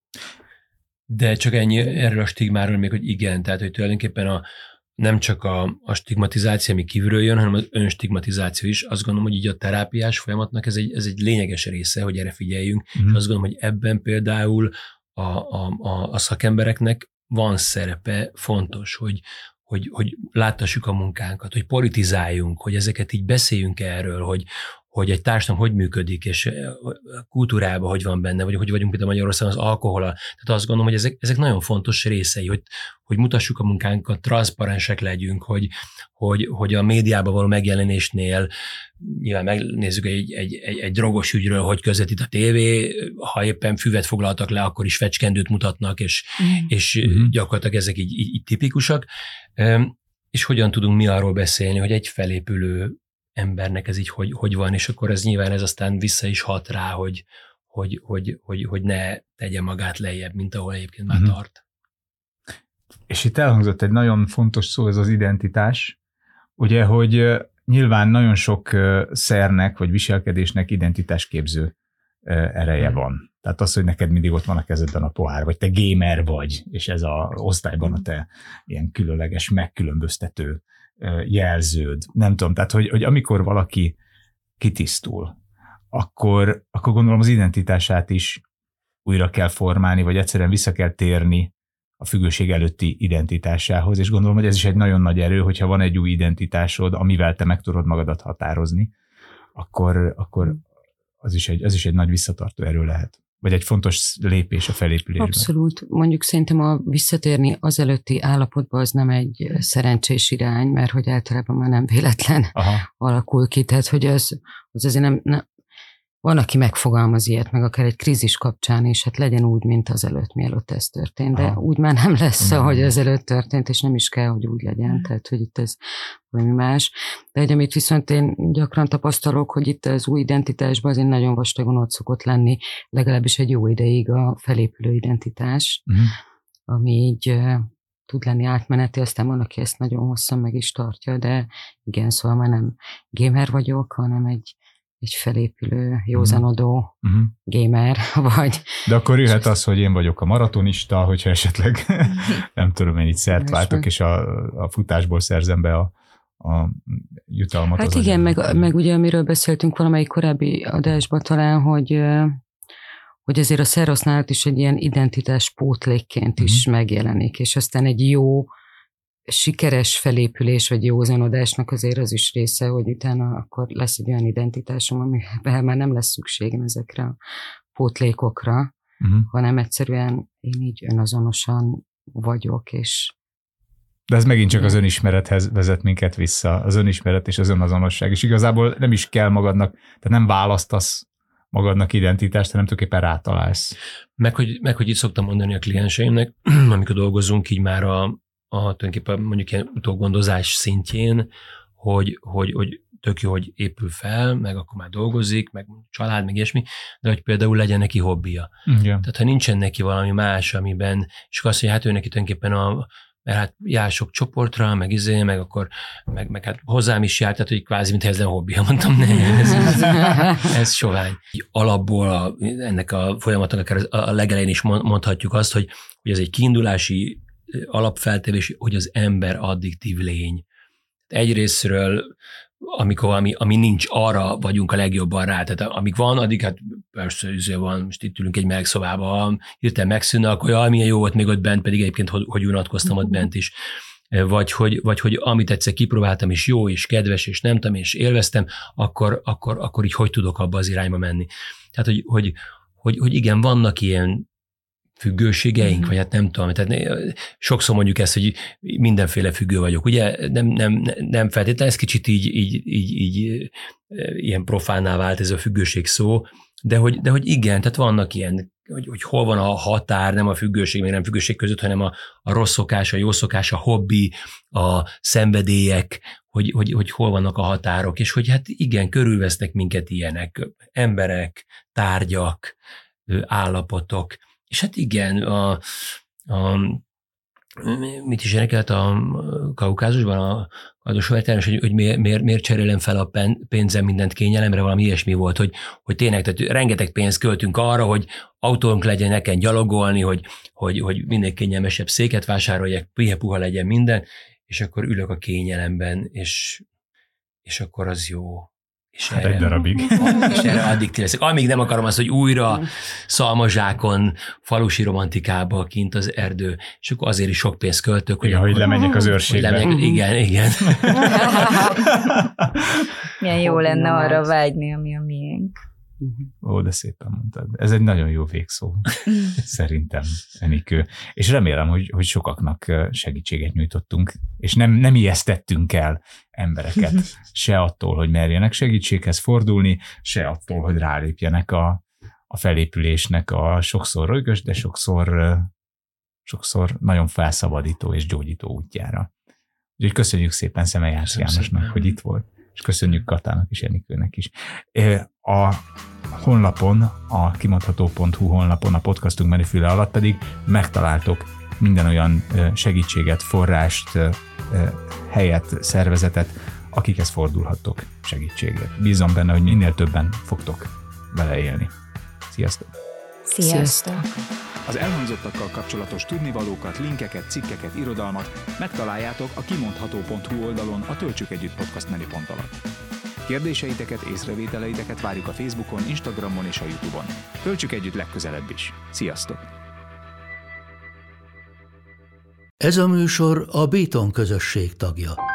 A: De csak ennyi erről a stigmáról még, hogy igen, tehát hogy tulajdonképpen nem csak a stigmatizáció, ami kívülről jön, hanem az önstigmatizáció is. Azt gondolom, hogy így a terápiás folyamatnak ez egy lényeges része, hogy erre figyeljünk, és azt gondolom, hogy ebben például a szakembereknek van szerepe, fontos, hogy láttassuk a munkánkat, hogy politizáljunk, hogy ezeket így beszéljünk erről, hogy egy társadalom hogy működik, és a kultúrában hogy van benne, vagy hogy vagyunk például Magyarországon az alkohollal. Tehát azt gondolom, hogy ezek nagyon fontos részei, hogy mutassuk a munkánkat, transzparensek legyünk, hogy a médiában való megjelenésnél nyilván megnézzük egy drogos ügyről, hogy közvetít a tévé, ha éppen füvet foglaltak le, akkor is fecskendőt mutatnak, és gyakorlatilag ezek így tipikusak. És hogyan tudunk mi arról beszélni, hogy egy felépülő embernek ez így hogy van, és akkor ez nyilván ez aztán vissza is hat rá, hogy ne tegye magát lejjebb, mint ahol egyébként már tart.
B: És itt elhangzott egy nagyon fontos szó, ez az identitás. Ugye, hogy nyilván nagyon sok szernek vagy viselkedésnek identitásképző ereje van. Tehát az, hogy neked mindig ott van a kezedben a pohár, vagy te gamer vagy, és ez az osztályban a te ilyen különleges, megkülönböztető jelződ. Nem tudom, tehát hogy amikor valaki kitisztul, akkor gondolom az identitását is újra kell formálni, vagy egyszerűen vissza kell térni a függőség előtti identitásához, és gondolom, hogy ez is egy nagyon nagy erő, hogyha van egy új identitásod, amivel te meg tudod magadat határozni, akkor az is egy nagy visszatartó erő lehet. Vagy egy fontos lépés a felépülésben.
D: Abszolút. Mondjuk szerintem a visszatérni az előtti állapotba az nem egy szerencsés irány, mert hogy általában már nem véletlen alakul ki. Tehát, hogy az azért nem van, aki megfogalmaz ilyet, meg akár egy krízis kapcsán, és hát legyen úgy, mint az előtt, mielőtt ez történt. De úgy már nem lesz, ahogy az előtt történt, és nem is kell, hogy úgy legyen. Tehát, hogy itt ez valami más. De egy, amit viszont én gyakran tapasztalok, hogy itt az új identitásban azért nagyon vastagon ott szokott lenni, legalábbis egy jó ideig a felépülő identitás, ami így tud lenni átmeneti, aztán van, aki ezt nagyon hosszan meg is tartja, de igen, szóval már nem gamer vagyok, hanem egy felépülő, józanodó gamer vagy.
B: De akkor jöhet az, hogy én vagyok a maratonista, hogyha esetleg nem tudom, én itt szert váltok, és a futásból szerzem be a jutalmat.
D: Hát igen, meg ugye amiről beszéltünk valamelyik korábbi adásban talán, hogy azért a szerhasználat is egy ilyen identitás pótlékként is megjelenik, és aztán egy jó sikeres felépülés vagy józanodásnak azért az is része, hogy utána akkor lesz egy olyan identitásom, amiben már nem lesz szükségem ezekre a pótlékokra, hanem egyszerűen én így önazonosan vagyok, és...
B: De ez megint csak az önismerethez vezet minket vissza, az önismeret és az önazonosság, és igazából nem is kell magadnak, tehát nem választasz magadnak identitást, hanem tulajdonképpen rátalálsz.
A: Meg hogy itt szoktam mondani a klienseimnek, amikor dolgozunk így már tulajdonképpen mondjuk ilyen utógondozás szintjén, hogy tök jó, hogy épül fel, meg akkor már dolgozik, meg család, meg ilyesmi, de hogy például legyen neki hobbija. Igen. Tehát ha nincsen neki valami más, amiben, és akkor azt mondja, hát ő neki tulajdonképpen mert hát jár sok csoportra, meg akkor, meg hát hozzám is jár, tehát hogy kvázi, mintha ez nem hobbija, mondtam, ez sovány. Alapból ennek a folyamatnak akár a legelején is mondhatjuk azt, hogy ez egy kiindulási alapfeltevés, hogy az ember addiktív lény. Egyrészről ami nincs, arra vagyunk a legjobban rá. Tehát amíg van, addig hát persze van, most itt ülünk egy melegszobában, hirtelen megszűnne, akkor milyen jó volt még ott bent, pedig egyébként hogy unatkoztam ott bent is. Vagy hogy amit egyszer kipróbáltam, és jó, és kedves, és nem tudom, és élveztem, akkor így hogy tudok abba az irányba menni. Tehát, hogy igen, vannak ilyen függőségeink, vagy hát nem tudom, tehát sokszor mondjuk ezt, hogy mindenféle függő vagyok, ugye nem feltétlenül, ez kicsit így ilyen profánná vált ez a függőség szó, de hogy igen, tehát vannak ilyen, hogy hol van a határ, nem a függőség, meg nem függőség között, hanem a rossz szokás, a jó szokás, a hobbi, a szenvedélyek, hogy hol vannak a határok, és hogy hát igen, körülvesznek minket ilyenek, emberek, tárgyak, állapotok, és hát igen, mit is érdekelt a Kaukázusban, a Kadosvajtáros, hogy miért cserélem fel a pénzem mindent kényelemre, valami ilyesmi volt, hogy tényleg, tehát rengeteg pénzt költünk arra, hogy autónk legyen, nekem gyalogolni, hogy minél kényelmesebb széket vásároljak, puha legyen minden, és akkor ülök a kényelemben, és akkor az jó. És
B: hát egy darabig.
A: És erre addiktív leszek. Amíg nem akarom azt, hogy újra szalmazsákon, falusi romantikába kint az erdő, és akkor azért is sok pénzt költök.
B: Hogy lemenjek az őrségbe.
A: Igen.
C: Milyen jó lenne arra vágyni, ami a miénk.
B: Ó, de szépen mondtad. Ez egy nagyon jó végszó, szerintem, Enikő. És remélem, hogy sokaknak segítséget nyújtottunk, és nem ijesztettünk el embereket, se attól, hogy merjenek segítséghez fordulni, se attól, hogy rálépjenek a felépülésnek a sokszor rögös, de sokszor nagyon felszabadító és gyógyító útjára. Úgyhogy köszönjük szépen Szemelyász Jánosnak, hogy itt volt, és köszönjük Katának és Enikőnek is. A honlapon, a kimondható.hu honlapon, a podcastunk menüfüle alatt pedig megtaláltok minden olyan segítséget, forrást, helyet, szervezetet, akikhez fordulhattok segítséget. Bízom benne, hogy minél többen fogtok vele élni. Sziasztok!
C: Sziasztok!
B: Az elhangzottakkal kapcsolatos tudnivalókat, linkeket, cikkeket, irodalmat megtaláljátok a kimondható.hu oldalon a Töltsük Együtt podcast menüpont alatt. Kérdéseiteket, észrevételeiteket várjuk a Facebookon, Instagramon és a YouTube-on. Töltsük együtt legközelebb is. Sziasztok!
F: Ez a műsor a Béton közösség tagja.